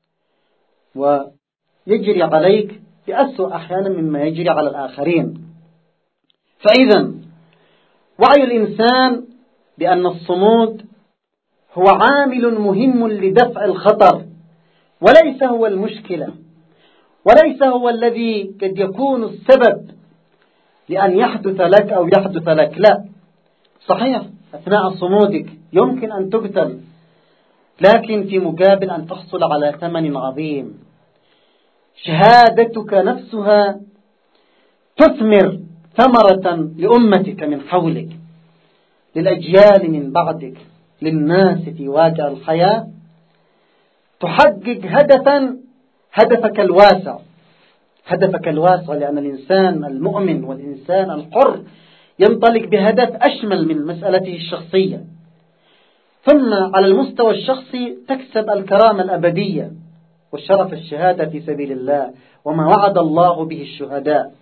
ويجري عليك بأسوأ أحيانا مما يجري على الآخرين. فإذا وعي الإنسان بأن الصمود هو عامل مهم لدفع الخطر، وليس هو المشكلة، وليس هو الذي قد يكون السبب لأن يحدث لك أو يحدث لك. لا، صحيح أثناء صمودك يمكن أن تقتل لكن في مقابل أن تحصل على ثمن عظيم. شهادتك نفسها تثمر ثمرة لأمتك من حولك، للأجيال من بعدك، للناس في واقع الحياة، تحقق هدفك الواسع. هدفك الواسع لأن الإنسان المؤمن والإنسان الحر ينطلق بهدف أشمل من مسألته الشخصية. ثم على المستوى الشخصي تكسب الكرامة الأبدية والشرف الشهادة في سبيل الله وما وعد الله به الشهداء.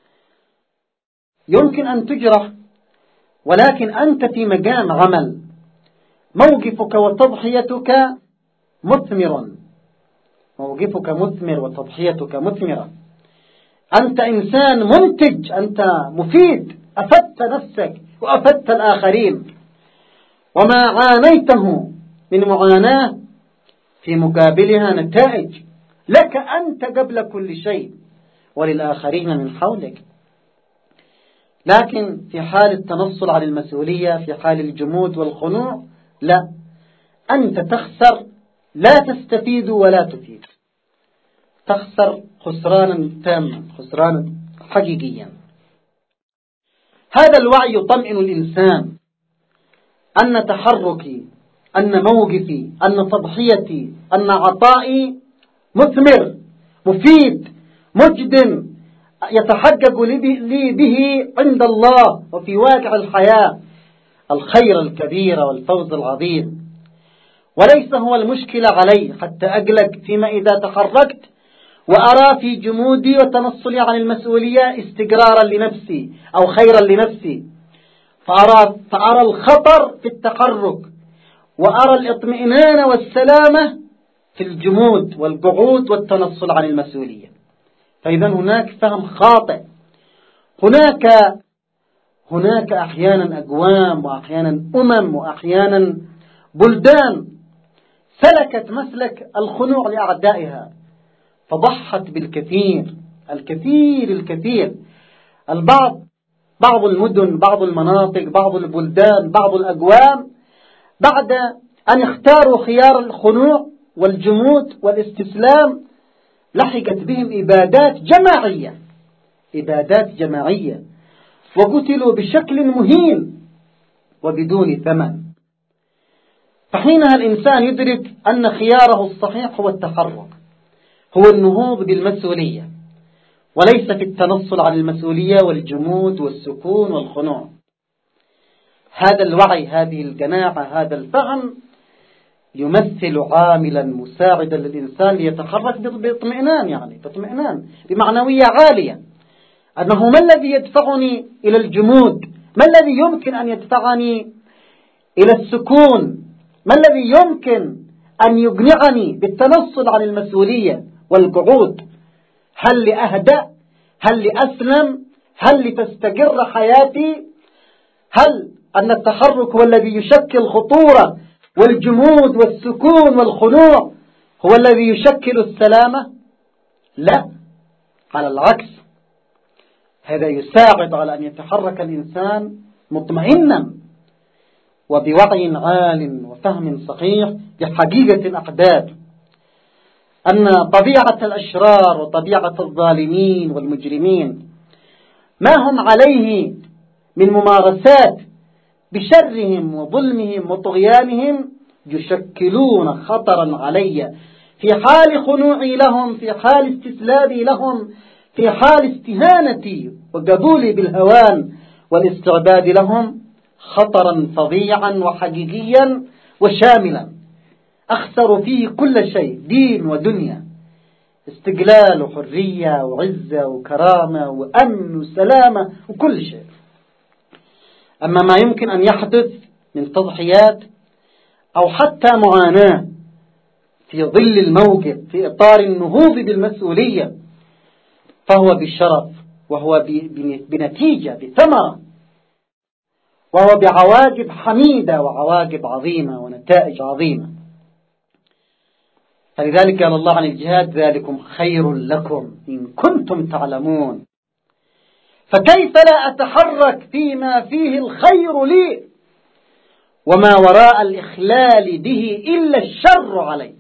يمكن أن تجرح، ولكن أنت في مقام عمل، موقفك وتضحيتك مثمر، موقفك مثمر وتضحيتك مثمرة. أنت إنسان منتج، أنت مفيد، أفدت نفسك وأفدت الآخرين، وما عانيته من معاناة في مقابلها نتائج لك أنت قبل كل شيء وللآخرين من حولك. لكن في حال التنصل عن المسؤولية، في حال الجمود والخنوع، لا، أنت تخسر، لا تستفيد ولا تفيد، تخسر خسرانا تاما، خسرانا حقيقيا. هذا الوعي يطمئن الإنسان أن تحركي، أن موقفي، أن تضحيتي، أن عطائي مثمر، مفيد، مجد، يتحقق لي به عند الله وفي واقع الحياة الخير الكبير والفوز العظيم. وليس هو المشكلة علي حتى أقلق فيما إذا تحركت وأرى في جمودي وتنصلي عن المسؤولية استقرارا لنفسي أو خيرا لنفسي، فأرى الخطر في التحرك، وأرى الاطمئنان والسلامة في الجمود والقعود والتنصل عن المسؤولية. فإذا هناك فهم خاطئ. هناك أحيانا أقوام وأحيانا وأحيانا بلدان سلكت مسلك الخنوع لأعدائها، فضحت بالكثير، الكثير. بعض المدن، بعض المناطق، بعض البلدان، بعض الأقوام، بعد أن اختاروا خيار الخنوع والجمود والاستسلام، لحقت بهم إبادات جماعية، وقتلوا بشكل مهين وبدون ثمن. فحينها الإنسان يدرك أن خياره الصحيح هو التحرك، هو النهوض بالمسؤولية، وليس في التنصل عن المسؤولية والجمود والسكون والخنوع. هذا الوعي، هذه القناعة، هذا الفهم يمثل عاملا مساعدا للإنسان ليتحرك باطمئنان بمعنوية عالية. أنه ما الذي يدفعني إلى الجمود؟ ما الذي يمكن أن يدفعني إلى السكون؟ ما الذي يمكن أن يقنعني بالتنصل عن المسؤولية والقعود؟ هل لأهدأ؟ هل لأسلم؟ هل لتستقر حياتي؟ هل أن التحرك هو الذي يشكل خطورة، والجمود والسكون والخنوع هو الذي يشكل السلامة؟ لا، على العكس، هذا يساعد على أن يتحرك الإنسان مطمئنا وبوعي عال وفهم صحيح بحقيقة الأحداث، أن طبيعة الأشرار وطبيعة الظالمين والمجرمين ما هم عليه من ممارسات بشرهم وظلمهم وطغيانهم يشكلون خطرا علي في حال خنوعي لهم، في حال استسلامي لهم، في حال استهانتي وقبولي بالهوان والاستعباد لهم، خطرا فظيعا وحقيقيا وشاملا أخسر فيه كل شيء، دين ودنيا، استقلال وحرية وعزة وكرامة وأمن وسلامة وكل شيء. أما ما يمكن أن يحدث من تضحيات أو حتى معاناة في ظل الموقف في إطار النهوض بالمسؤولية، فهو بالشرف، وهو بنتيجة، بثمرة، وهو بعواقب حميدة وعواقب عظيمة ونتائج عظيمة. فلذلك قال الله عن الجهاد: ذلكم خير لكم إن كنتم تعلمون. فكيف لا أتحرك فيما فيه الخير لي وما وراء الإخلال به إلا الشر علي.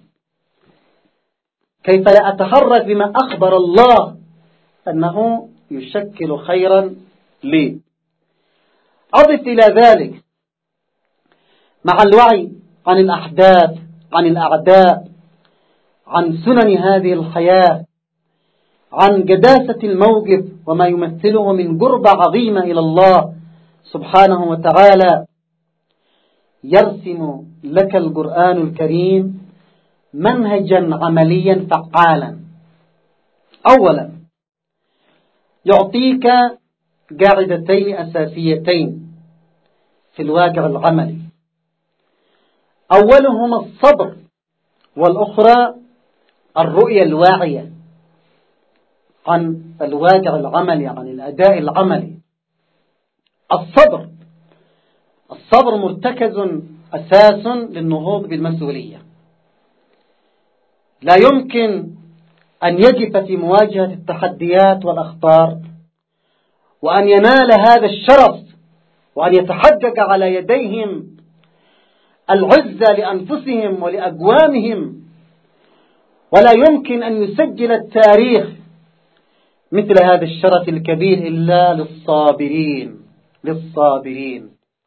كيف لا أتحرك بما أخبر الله أنه يشكل خيرا لي؟ أضف إلى ذلك مع الوعي عن الأحداث، عن الأعداء، عن سنن هذه الحياة، عن جداسة الموقف وما يمثله من قربة عظيمة إلى الله سبحانه وتعالى، يرسم لك القرآن الكريم منهجا عمليا فعالا. أولا يعطيك قاعدتين أساسيتين في الواقع العملي، أولهما الصبر، والأخرى الرؤية الواعية عن الواقع العملي، عن الأداء العملي. الصبر مرتكز أساس للنهوض بالمسؤولية. لا يمكن أن يقف في مواجهة التحديات والأخطار وأن ينال هذا الشرف وأن يتحقق على يديهم العزة لأنفسهم ولأقوامهم، ولا يمكن أن يسجل التاريخ مثل هذا الشرف الكبير إلا للصابرين.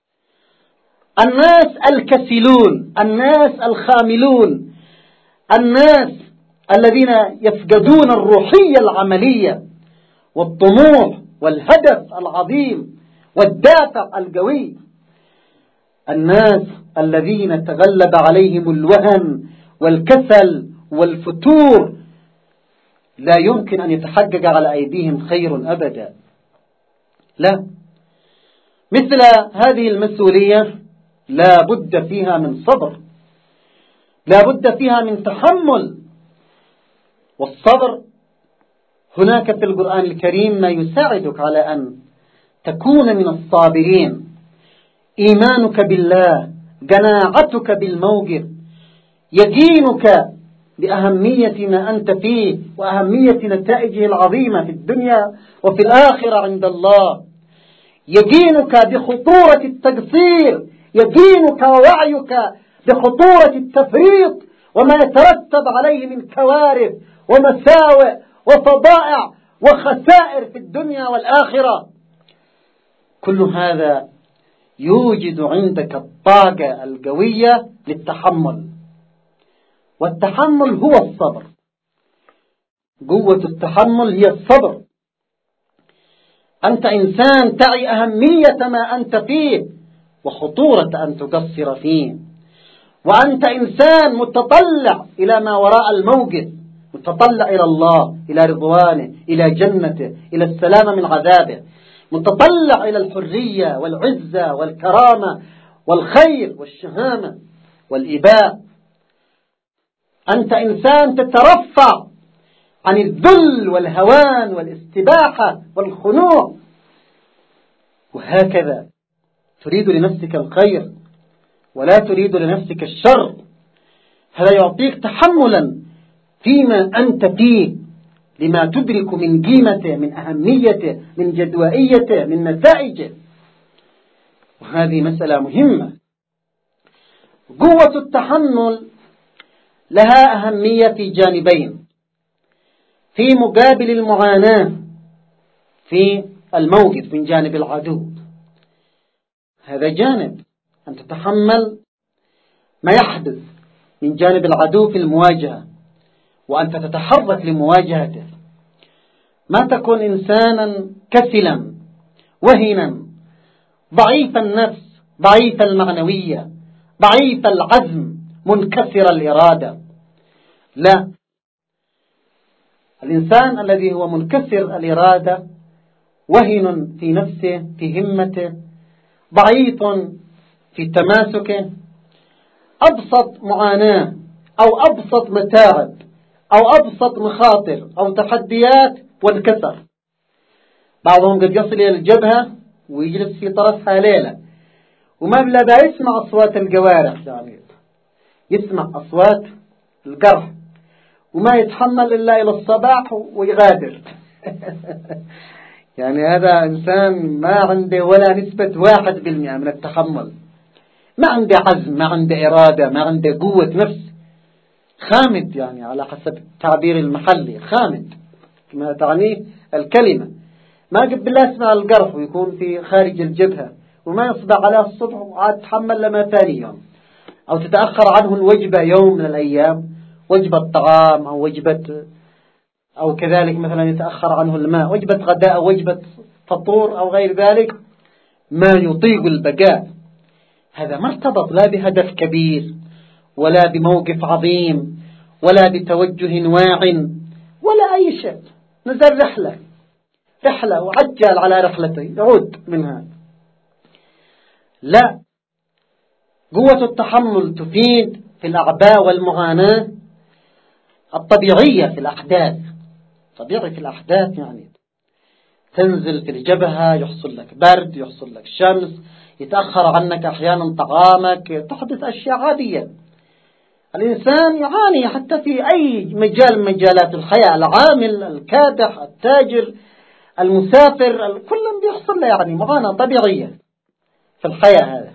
الناس الكسلون، الناس الخاملون، الناس الذين يفقدون الروحية العملية والطموح والهدف العظيم والدافع القوي، الناس الذين تغلب عليهم الوهن والكسل والفتور، لا يمكن أن يتحقق على أيديهم خير أبدا. لا، مثل هذه المسؤولية لا بد فيها من صبر، لا بد فيها من تحمل. والصبر هناك في القرآن الكريم ما يساعدك على أن تكون من الصابرين. إيمانك بالله، قناعتك بالموقف، يقينك بأهمية ما أنت فيه وأهمية نتائجه العظيمة في الدنيا وفي الآخرة عند الله، يقينك بخطورة التقصير، يقينك ووعيك بخطورة التفريط وما يترتب عليه من كوارث ومساوئ وفضائع وخسائر في الدنيا والآخرة. كل هذا يوجد عندك الطاقة القوية للتحمل، والتحمل هو الصبر. قوة التحمل هي الصبر. أنت إنسان تعي أهمية ما أنت فيه وخطورة أن تقصر فيه، وأنت إنسان متطلع إلى ما وراء الموقف، متطلع إلى الله، إلى رضوانه، إلى جنته، إلى السلامة من عذابه، متطلع إلى الحرية والعزة والكرامة والخير والشهامة والإباء. أنت إنسان تترفع عن الذل والهوان والاستباحة والخنوع، وهكذا تريد لنفسك الخير ولا تريد لنفسك الشر. هذا يعطيك تحملا فيما أنت فيه، لما تدرك من قيمته، من أهميته، من جدوائيته، من نتائجه. وهذه مسألة مهمة. قوة التحمل لها أهمية في جانبين: في مقابل المعاناة في الموقف من جانب العدو، هذا جانب، أن تتحمل ما يحدث من جانب العدو في المواجهة وأنت تتحرك لمواجهته. ما تكون إنسانا كسلا وهنا ضعيف النفس، ضعيف المعنوية، ضعيف العزم، منكسر الإرادة. لا، الإنسان الذي هو منكسر الإرادة، وهن في نفسه، في همته، ضعيف في تماسكه، أبسط معاناة أو أبسط متاعب أو أبسط مخاطر أو تحديات وانكسر. بعضهم قد يصل إلى الجبهة ويجلس في طرفها ليلة وما بلا يسمع أصوات الجوارح، يعني يسمع أصوات الجرح وما يتحمل إلا إلى الصباح ويغادر. يعني هذا إنسان ما عنده ولا نسبة 1% من التحمل. ما عنده عزم، ما عنده إرادة، ما عنده قوة نفس، خامد يعني على حسب التعبير المحلي، خامد ما تعنيه الكلمة. ما قبل لا يسمع القرح ويكون في خارج الجبهة وما يصبح عليه الصبح وعاد تحمل لما ثاني يوم، أو تتأخر عنه الوجبة يوم من الأيام، وجبة طعام أو وجبة، أو كذلك مثلا يتأخر عنه الماء، وجبة غداء أو وجبة فطور أو غير ذلك، ما يطيق البقاء. هذا ما ارتبط لا بهدف كبير ولا بموقف عظيم ولا بتوجه واع ولا أي شيء، نزل رحلة وعجل على رحلته يعود منها. لا، قوة التحمل تفيد في الأعباء والمعاناة الطبيعية في الأحداث. طبيعي في الأحداث يعني تنزل في الجبهة، يحصل لك برد، يحصل لك شمس، يتأخر عنك أحيانا طعامك، تحدث أشياء عادية. الإنسان يعاني حتى في أي مجال من مجالات الحياة، العامل، الكادح، التاجر، المسافر، كلهم بيحصل له يعني معاناة طبيعية في الحياة هذا.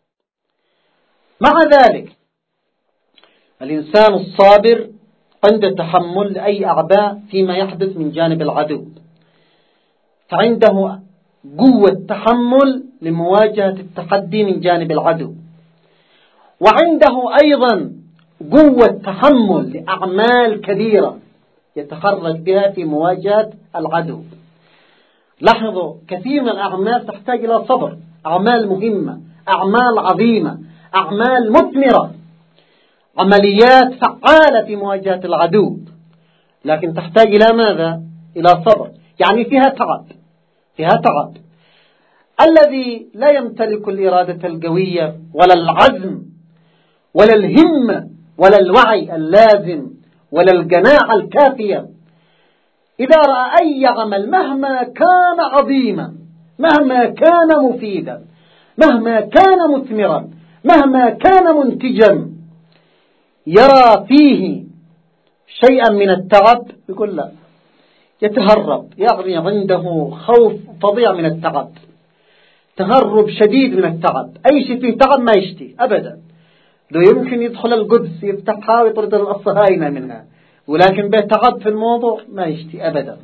مع ذلك الإنسان الصابر عنده تحمل لأي أعباء فيما يحدث من جانب العدو، فعنده قوة تحمل لمواجهة التحدي من جانب العدو، وعنده أيضا قوة تحمل لأعمال كبيرة يتحرك بها في مواجهة العدو. لاحظوا كثير من الأعمال تحتاج إلى صبر، أعمال مهمة، أعمال عظيمة، أعمال مثمرة، عمليات فعالة في مواجهة العدو، لكن تحتاج إلى ماذا؟ إلى صبر، يعني فيها تعب. الذي لا يمتلك الإرادة القوية ولا العزم ولا الهمة ولا الوعي اللازم ولا القناعة الكافية، إذا رأى أي عمل مهما كان عظيما، مهما كان مفيدا، مهما كان مثمرا، مهما كان منتجا، يرى فيه شيئا من التعب، يقول لا، يتهرب، يعني عنده خوف فظيع من التعب، تهرب شديد من التعب. أي شيء فيه تعب ما يشتي أبدا. لو يمكن يدخل القدس يفتحها ويطرد الصهاينة منها، ولكن به تعب في الموضوع ما يشتي أبدا.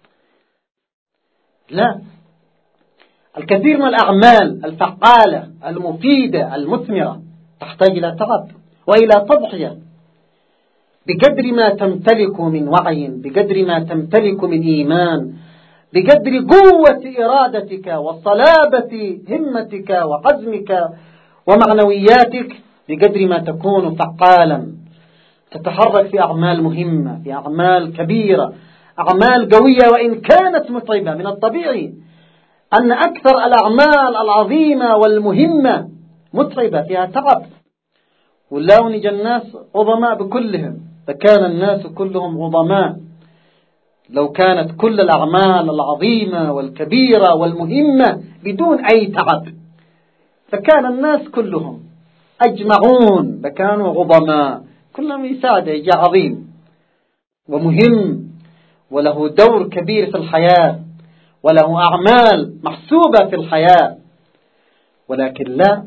لا، الكثير من الأعمال الفعالة المفيدة المثمرة تحتاج إلى تعب وإلى تضحية، بقدر ما تمتلك من وعي، بقدر ما تمتلك من إيمان، بقدر قوة إرادتك وصلابة همتك وعزمك ومعنوياتك، بقدر ما تكون فعالا تتحرك في أعمال مهمة، في أعمال كبيرة، أعمال قوية وإن كانت متعبة. من الطبيعي أن أكثر الأعمال العظيمة والمهمة متعبة، فيها تعب. ولو نجى الناس عظماء بكلهم، فكان الناس كلهم عظماء لو كانت كل الأعمال العظيمة والكبيرة والمهمة بدون أي تعب، فكان الناس كلهم أجمعون فكانوا عظماء، كلهم يساعد يجي عظيم ومهم وله دور كبير في الحياة وله أعمال محسوبة في الحياة، ولكن لا.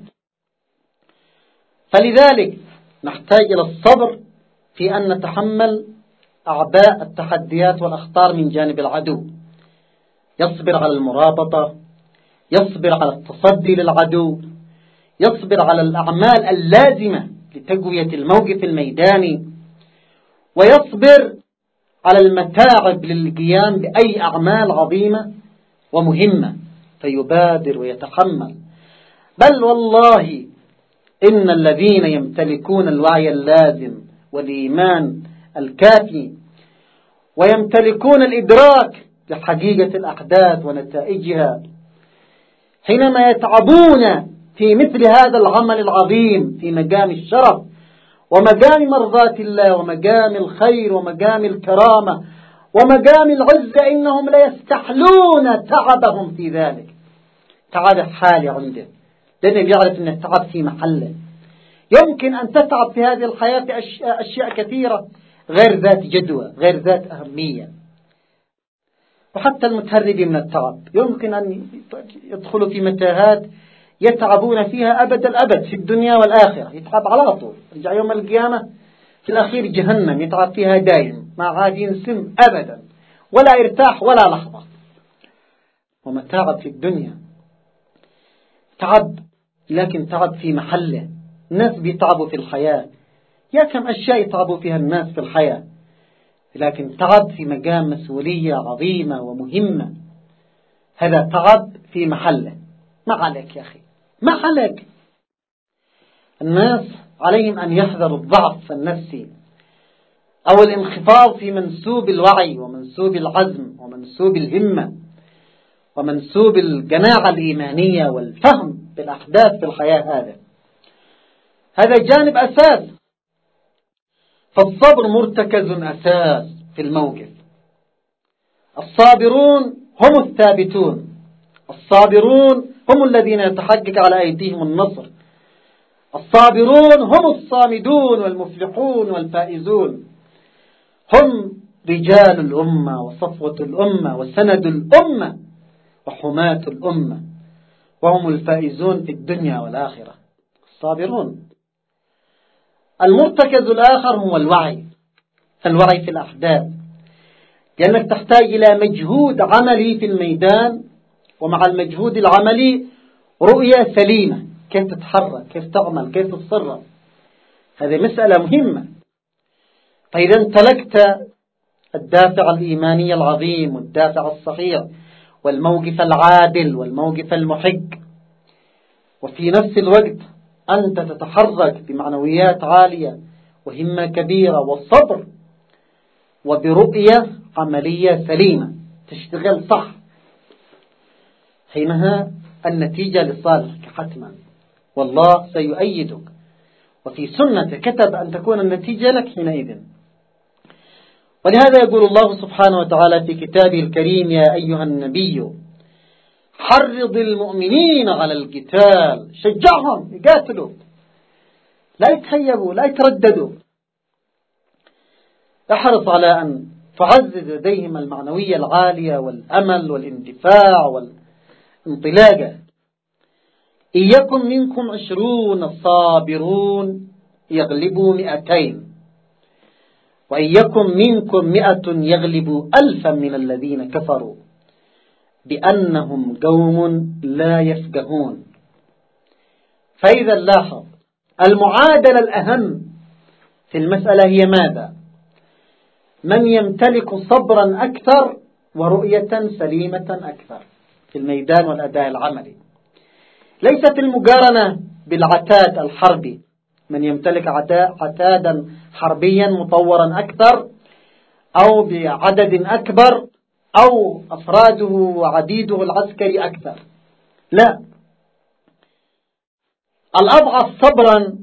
فلذلك نحتاج إلى الصبر في أن نتحمل أعباء التحديات والأخطار من جانب العدو، يصبر على المرابطة، يصبر على التصدي للعدو، يصبر على الأعمال اللازمة لتقوية الموقف الميداني، ويصبر على المتاعب للقيام بأي أعمال عظيمة ومهمة، فيبادر ويتحمل. بل والله إن الذين يمتلكون الوعي اللازم والإيمان الكافي ويمتلكون الإدراك لحقيقة الأحداث ونتائجها، حينما يتعبون في مثل هذا العمل العظيم في مقام الشرف ومقام مرضاة الله ومقام الخير ومقام الكرامة ومقام العزة، إنهم لا يستحلون تعبهم في ذلك. تعب حالي عنده، لأنه يعرف أن التعب في محله. يمكن أن تتعب في هذه الحياة في أشياء كثيرة غير ذات جدوى، غير ذات أهمية. وحتى المتهرب من التعب يمكن أن يدخل في متاهات يتعبون فيها أبد الأبد في الدنيا والآخرة، يتعب على طول، يرجع يوم القيامة في الأخير جهنم يتعب فيها دائم، ما عاد ينسم أبدا ولا يرتاح ولا لحظة. وما تعب في الدنيا تعب، لكن تعب في محله. الناس بيتعبوا في الحياة، يا كم أشياء يتعبوا فيها الناس في الحياة، لكن تعب في مقام مسؤولية عظيمة ومهمة، هذا تعب في محله. ما عليك يا أخي، ما عليك. الناس عليهم أن يحذروا الضعف النفسي أو الانخفاض في منسوب الوعي ومنسوب العزم ومنسوب الهمة ومنسوب القناعة الإيمانية والفهم بالأحداث في الحياة. هذا جانب أساس. فالصبر مرتكز أساس في الموقف. الصابرون هم الثابتون، الصابرون هم الذين يتحقق على أيديهم النصر، الصابرون هم الصامدون والمفلحون والفائزون، هم رجال الأمة وصفوة الأمة وسند الأمة وحماة الأمة، وهم الفائزون في الدنيا والآخرة الصابرون. المرتكز الآخر هو الوعي في الأحداث، لأنك تحتاج إلى مجهود عملي في الميدان، ومع المجهود العملي رؤية سليمة، كيف تتحرك، كيف تعمل، كيف تتصرف. هذه مسألة مهمة. فإذا امتلكت الدافع الإيماني العظيم والدافع الصحيح والموقف العادل والموقف المحق، وفي نفس الوقت أنت تتحرك بمعنويات عالية وهمة كبيرة والصبر وبرؤية عملية سليمة، تشتغل صح، حينها النتيجة لصالحك حتما، والله سيؤيدك، وفي سنة كتب أن تكون النتيجة لك حينئذ. ولهذا يقول الله سبحانه وتعالى في كتابه الكريم: يا أيها النبي حرض المؤمنين على القتال، شجعهم يقاتلوا، لا يتخيبوا لا يترددوا، احرص على أن تعزز لديهم المعنوية العالية والأمل والاندفاع والانطلاقة. إن يكن منكم 20 صابرون يغلبوا 200، وإن يكن منكم 100 يغلبوا 1000 من الذين كفروا بأنهم قوم لا يفقهون. فإذا لاحظ المعادلة الأهم في المسألة هي ماذا؟ من يمتلك صبرا أكثر ورؤية سليمة أكثر في الميدان والأداء العملي. ليست المقارنة بالعتاد الحربي، من يمتلك عتادا حربيا مطورا أكثر أو بعدد أكبر أو أفراده وعديده العسكري أكثر، لا، الأضعف صبرا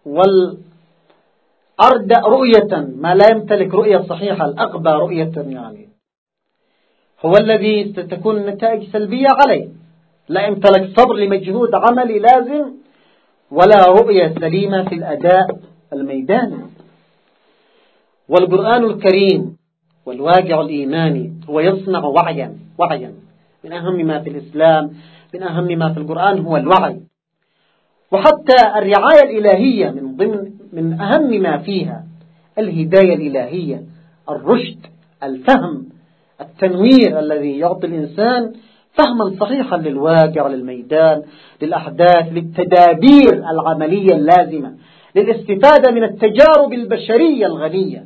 والأردأ رؤية، ما لا يمتلك رؤية صحيحة، الأقبى رؤية يعني هو الذي ستكون النتائج سلبية عليه، لا يمتلك صبر لمجهود عملي لازم ولا رؤية سليمة في الأداء الميداني. والقرآن الكريم والواقع الإيماني هو يصنع وعيا من أهم ما في الإسلام، من أهم ما في القرآن هو الوعي. وحتى الرعاية الإلهية من أهم ما فيها الهداية الإلهية، الرشد، الفهم، التنوير الذي يعطي الإنسان فهما صحيحا للواقع، للميدان، للأحداث، للتدابير العملية اللازمة للاستفادة من التجارب البشرية الغنية.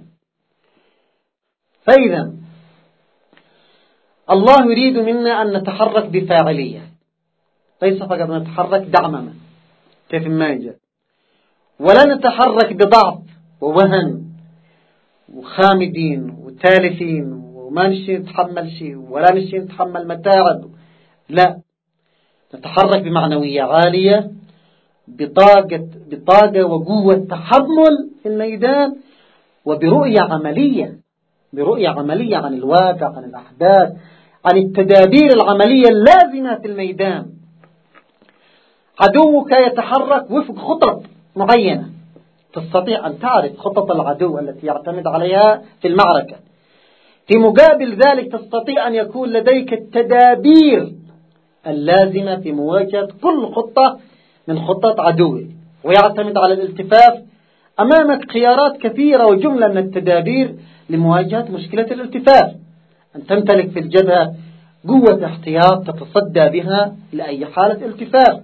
فإذا الله يريد منا أن نتحرك بفاعلية، ليس فقط نتحرك دعمما كيف ما يجب، ولا نتحرك بضعف ووهن وخامدين وتالفين وما نشي نتحمل شيء ولا نشي نتحمل متاعب، لا، نتحرك بمعنوية عالية، بطاقة وقوة تحمل في الميدان، وبرؤية عملية عن الواقع، عن الأحداث، عن التدابير العملية اللازمة في الميدان. عدوك يتحرك وفق خطط معينة، تستطيع أن تعرف خطط العدو التي يعتمد عليها في المعركة. في مقابل ذلك تستطيع أن يكون لديك التدابير اللازمة في مواجهة كل خطة من خطط عدوه، ويعتمد على الالتفاف. أمامك خيارات كثيرة وجملة من التدابير لمواجهة مشكلة الالتفاف. أن تمتلك في الجبهة قوة احتياط تتصدى بها لأي حالة التفاف.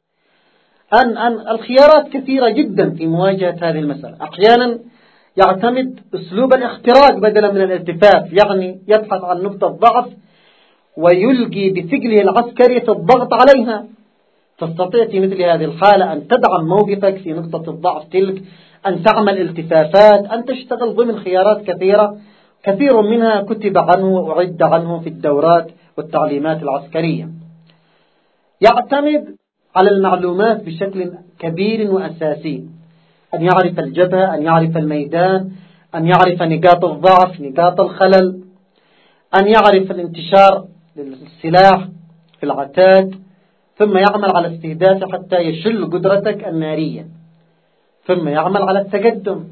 الخيارات كثيرة جدا في مواجهة هذه المسألة. أحيانا يعتمد أسلوب الاختراق بدلا من الالتفاف، يعني يبحث عن نقطة ضعف ويلقي بثقله العسكري الضغط عليها. تستطيع في مثل هذه الحالة أن تدعم موقفك في نقطة الضعف تلك، أن تعمل التفافات، أن تشتغل ضمن خيارات كثيرة، كثير منها كتب عنه وأعد عنه في الدورات والتعليمات العسكرية. يعتمد على المعلومات بشكل كبير وأساسي، أن يعرف الجبهة، أن يعرف الميدان، أن يعرف نقاط الضعف، نقاط الخلل، أن يعرف الانتشار للسلاح في العتاد، ثم يعمل على استهدافه حتى يشل قدرتك النارية، ثم يعمل على التقدم.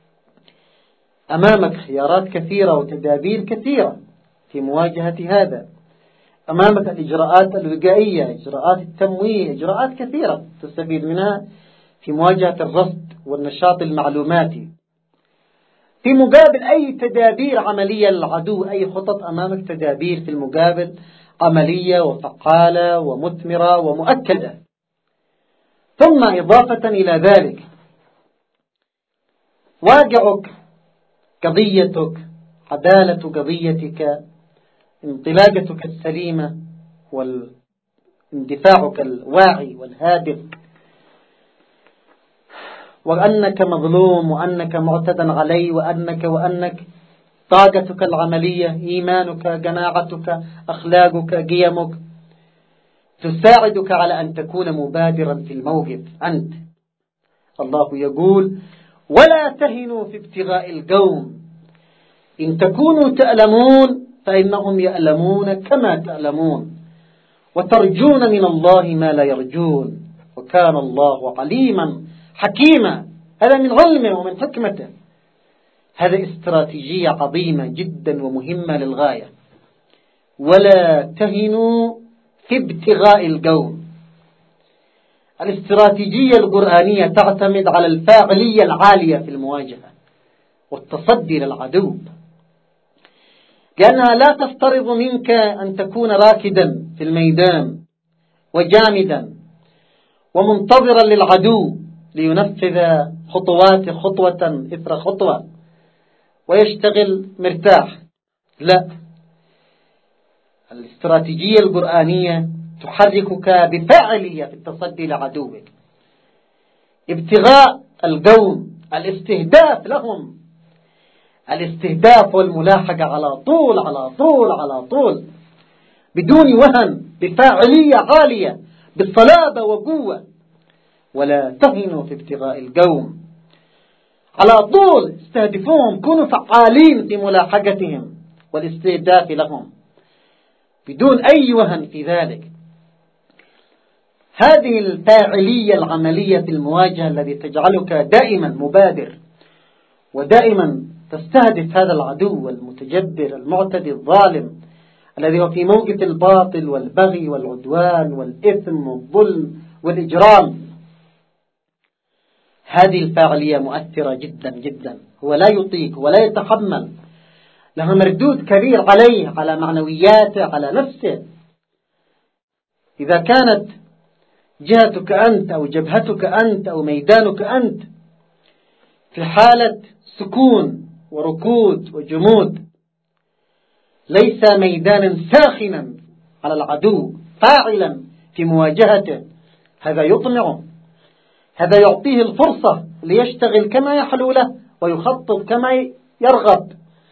أمامك خيارات كثيرة وتدابير كثيرة في مواجهة هذا. أمامك الإجراءات الوقائية، إجراءات التمويه، إجراءات كثيرة تستفيد منها في مواجهة الرصد والنشاط المعلوماتي. في مقابل أي تدابير عملية للعدو، أي خطط أمامك تدابير في المقابل عملية وفعالة ومثمرة ومؤكدة. ثم إضافة إلى ذلك واقعك، قضيتك، عدالة قضيتك، انطلاقتك السليمة واندفاعك الواعي والهادف، وأنك مظلوم وأنك معتدى علي وأنك طاقتك العملية، إيمانك، جماعتك، أخلاقك، قيمك تساعدك على أن تكون مبادرا في الموقف. أنت الله يقول: ولا تهنوا في ابتغاء القوم إن تكونوا تألمون فإنهم يألمون كما تألمون وترجون من الله ما لا يرجون وكان الله عليما حكيما. هذا من علمه ومن حكمته. هذه استراتيجية عظيمة جدا ومهمة للغاية. ولا تهنوا في ابتغاء القوم. الاستراتيجية القرآنية تعتمد على الفاعلية العالية في المواجهة والتصدي للعدو، لأنها لا تفترض منك أن تكون راكدا في الميدان وجامدا ومنتظرا للعدو لينفذ خطوات خطوة إثر خطوة ويشتغل مرتاح. لا، الاستراتيجية القرآنية تحركك بفاعلية في التصدي لعدوك. ابتغاء القوم، الاستهداف لهم، الاستهداف والملاحقة على طول على طول على طول بدون وهن، بفاعلية عالية، بصلابة وقوة. ولا تهنوا في ابتغاء القوم، على طول استهدفوهم، كونوا فعالين في ملاحقتهم والاستهداف لهم بدون أي وهن في ذلك. هذه الفاعلية العملية في المواجهة التي تجعلك دائما مبادر ودائما تستهدف هذا العدو المتجبر المعتدي الظالم الذي هو في موقف الباطل والبغي والعدوان والإثم والظلم والإجرام. هذه الفاعلية مؤثرة جدا جدا. هو لا يطيق ولا يتحمل، لها مردود كبير عليه، على معنوياته، على نفسه. إذا كانت جهتك أنت أو جبهتك أنت أو ميدانك أنت في حالة سكون وركود وجمود، ليس ميدانا ساخنا على العدو فاعلا في مواجهته، هذا يطمعه، هذا يعطيه الفرصة ليشتغل كما يحلو له ويخطط كما يرغب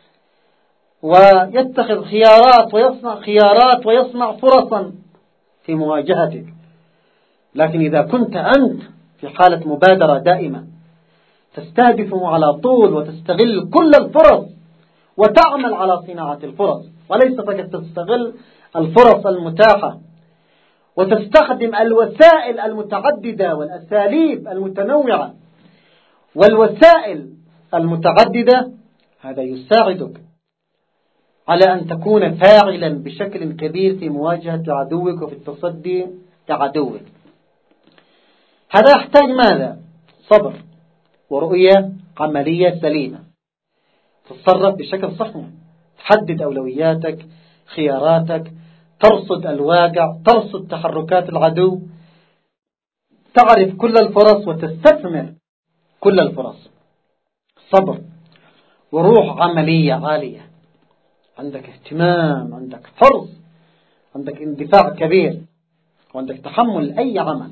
ويتخذ خيارات ويصنع خيارات ويصنع فرصا في مواجهتك. لكن إذا كنت أنت في حالة مبادرة دائمة تستهدفه على طول وتستغل كل الفرص وتعمل على صناعة الفرص، وليس فقط تستغل الفرص المتاحة وتستخدم الوسائل المتعددة والأساليب المتنوعة والوسائل المتعددة، هذا يساعدك على أن تكون فاعلا بشكل كبير في مواجهة عدوك وفي التصدي لعدوك. هذا يحتاج ماذا؟ صبر ورؤية عملية سليمة، تتصرف بشكل صحيح، تحدد أولوياتك، خياراتك، ترصد الواقع، ترصد تحركات العدو، تعرف كل الفرص وتستثمر كل الفرص. صبر وروح عملية عالية، عندك اهتمام، عندك حرص، عندك اندفاع كبير، وعندك تحمل أي عمل.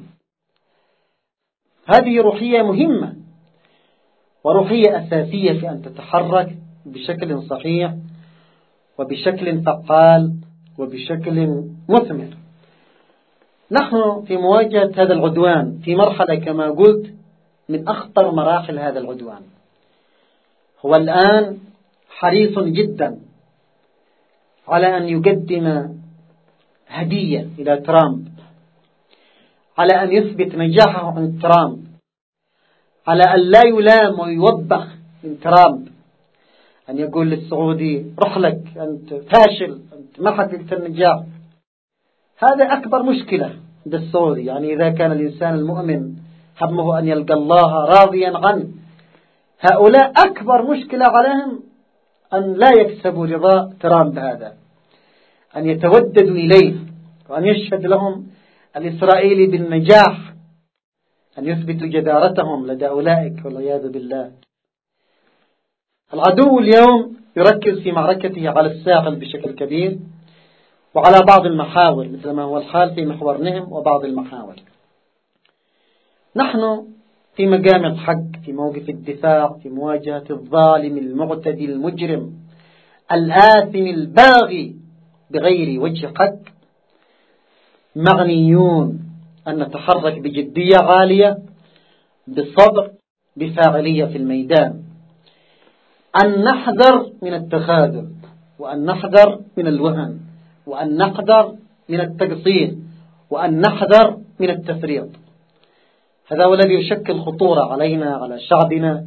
هذه روحية مهمة وروحية أساسية في أن تتحرك بشكل صحيح وبشكل فعال وبشكل مثمر. نحن في مواجهة هذا العدوان في مرحلة كما قلت من أخطر مراحل هذا العدوان. هو الآن حريص جدا على أن يقدم هدية إلى ترامب، على أن يثبت نجاحه عند ترامب، على أن لا يلام ويوبخ من ترامب، أن يقول للسعودي روح لك أنت فاشل، أنت ما حققت النجاح. هذا أكبر مشكلة عند السعودي. يعني إذا كان الإنسان المؤمن همه أن يلقى الله راضيا عنه، هؤلاء أكبر مشكلة عليهم أن لا يكسبوا رضا ترامب هذا، أن يتوددوا إليه وأن يشهد لهم الإسرائيلي بالنجاح، أن يثبتوا جدارتهم لدى أولئك والعياذ بالله. العدو اليوم يركز في معركته على الساحل بشكل كبير وعلى بعض المحاور مثل ما هو الحال في محور نهم وبعض المحاور. نحن في مقام الحق، في موقف الدفاع، في مواجهة الظالم المعتدي المجرم الآثم الباغي بغير وجه حق، معنيون أن نتحرك بجدية عالية، بصبر، بفاعلية في الميدان، أن نحذر من التخاذل، وأن نحذر من الوهن، وأن نحذر من التقصير، وأن نحذر من التفريط. هذا هو الذي يشكل خطورة علينا، على شعبنا.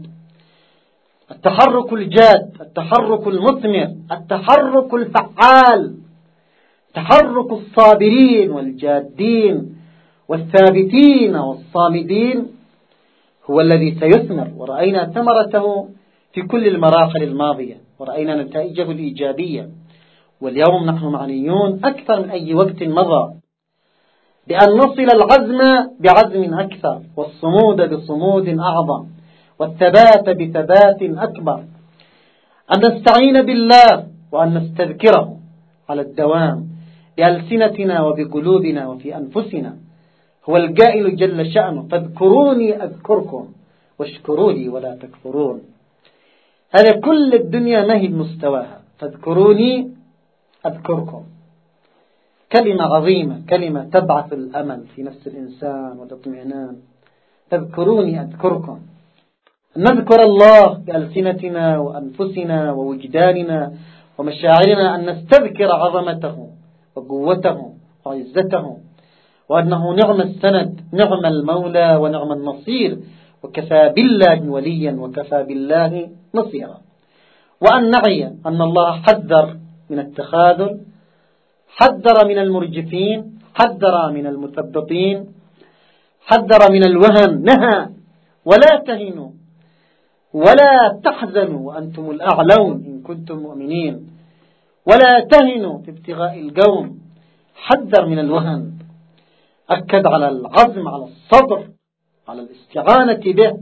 التحرك الجاد، التحرك المثمر، التحرك الفعال، تحرك الصابرين والجادين والثابتين والصامدين هو الذي سيثمر، ورأينا ثمرته في كل المراحل الماضية، ورأينا نتائجه الإيجابية. واليوم نحن معنيون أكثر من أي وقت مضى بأن نصل العزم بعزم أكثر، والصمود بصمود أعظم، والثبات بثبات أكبر، أن نستعين بالله وأن نستذكره على الدوام بألسنتنا وبقلوبنا وفي أنفسنا. هو القائل جل شأنه فاذكروني أذكركم واشكروا لي ولا تكفرون. هذا كل الدنيا ما هي بمستواها، فاذكروني أذكركم. كلمة عظيمة، كلمة تبعث الأمل في نفس الإنسان والاطمئنان. تذكروني أذكركم، نذكر الله بألسنتنا وأنفسنا ووجداننا ومشاعرنا، أن نستذكر عظمته وقوته وعزته، وأنه نعم السند، نعم المولى ونعم النصير، وكفى بالله وليا وكفى بالله نصيرا. وأن نعي أن الله حذر من التخاذل، حذر من المرجفين، حذر من المثبطين، حذر من الوهن، نهى ولا تهنوا ولا تحزنوا وأنتم الأعلون إن كنتم مؤمنين، ولا تهنوا في ابتغاء القوم. حذر من الوهن، أكد على العزم، على الصبر، على الاستعانة به،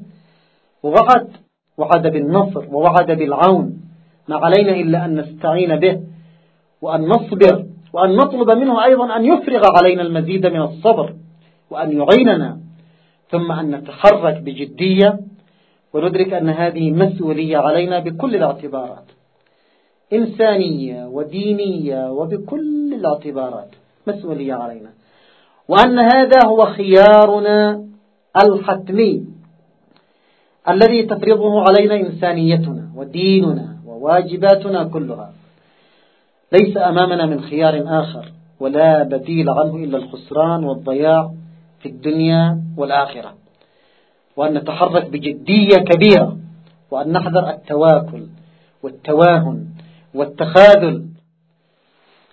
وعد بالنصر ووعد بالعون. ما علينا إلا أن نستعين به وأن نصبر، وأن نطلب منه أيضا أن يفرغ علينا المزيد من الصبر وأن يعيننا، ثم أن نتحرك بجدية وندرك أن هذه مسؤولية علينا بكل الاعتبارات، إنسانية ودينية وبكل الاعتبارات مسؤولية علينا، وأن هذا هو خيارنا الحتمي الذي تفرضه علينا إنسانيتنا وديننا وواجباتنا كلها. ليس أمامنا من خيار آخر ولا بديل عنه إلا الخسران والضياع في الدنيا والآخرة. وأن نتحرك بجدية كبيرة، وأن نحذر التواكل والتواهن والتخاذل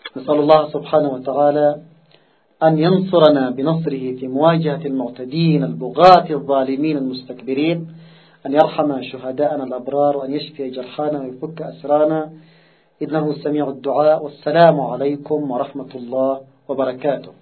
نسأل الله سبحانه وتعالى أن ينصرنا بنصره في مواجهة المعتدين البغاة الظالمين المستكبرين، أن يرحم شهداءنا الأبرار، وأن يشفي جرحانا ويفك أسرانا، إنه سميع الدعاء. والسلام عليكم ورحمة الله وبركاته.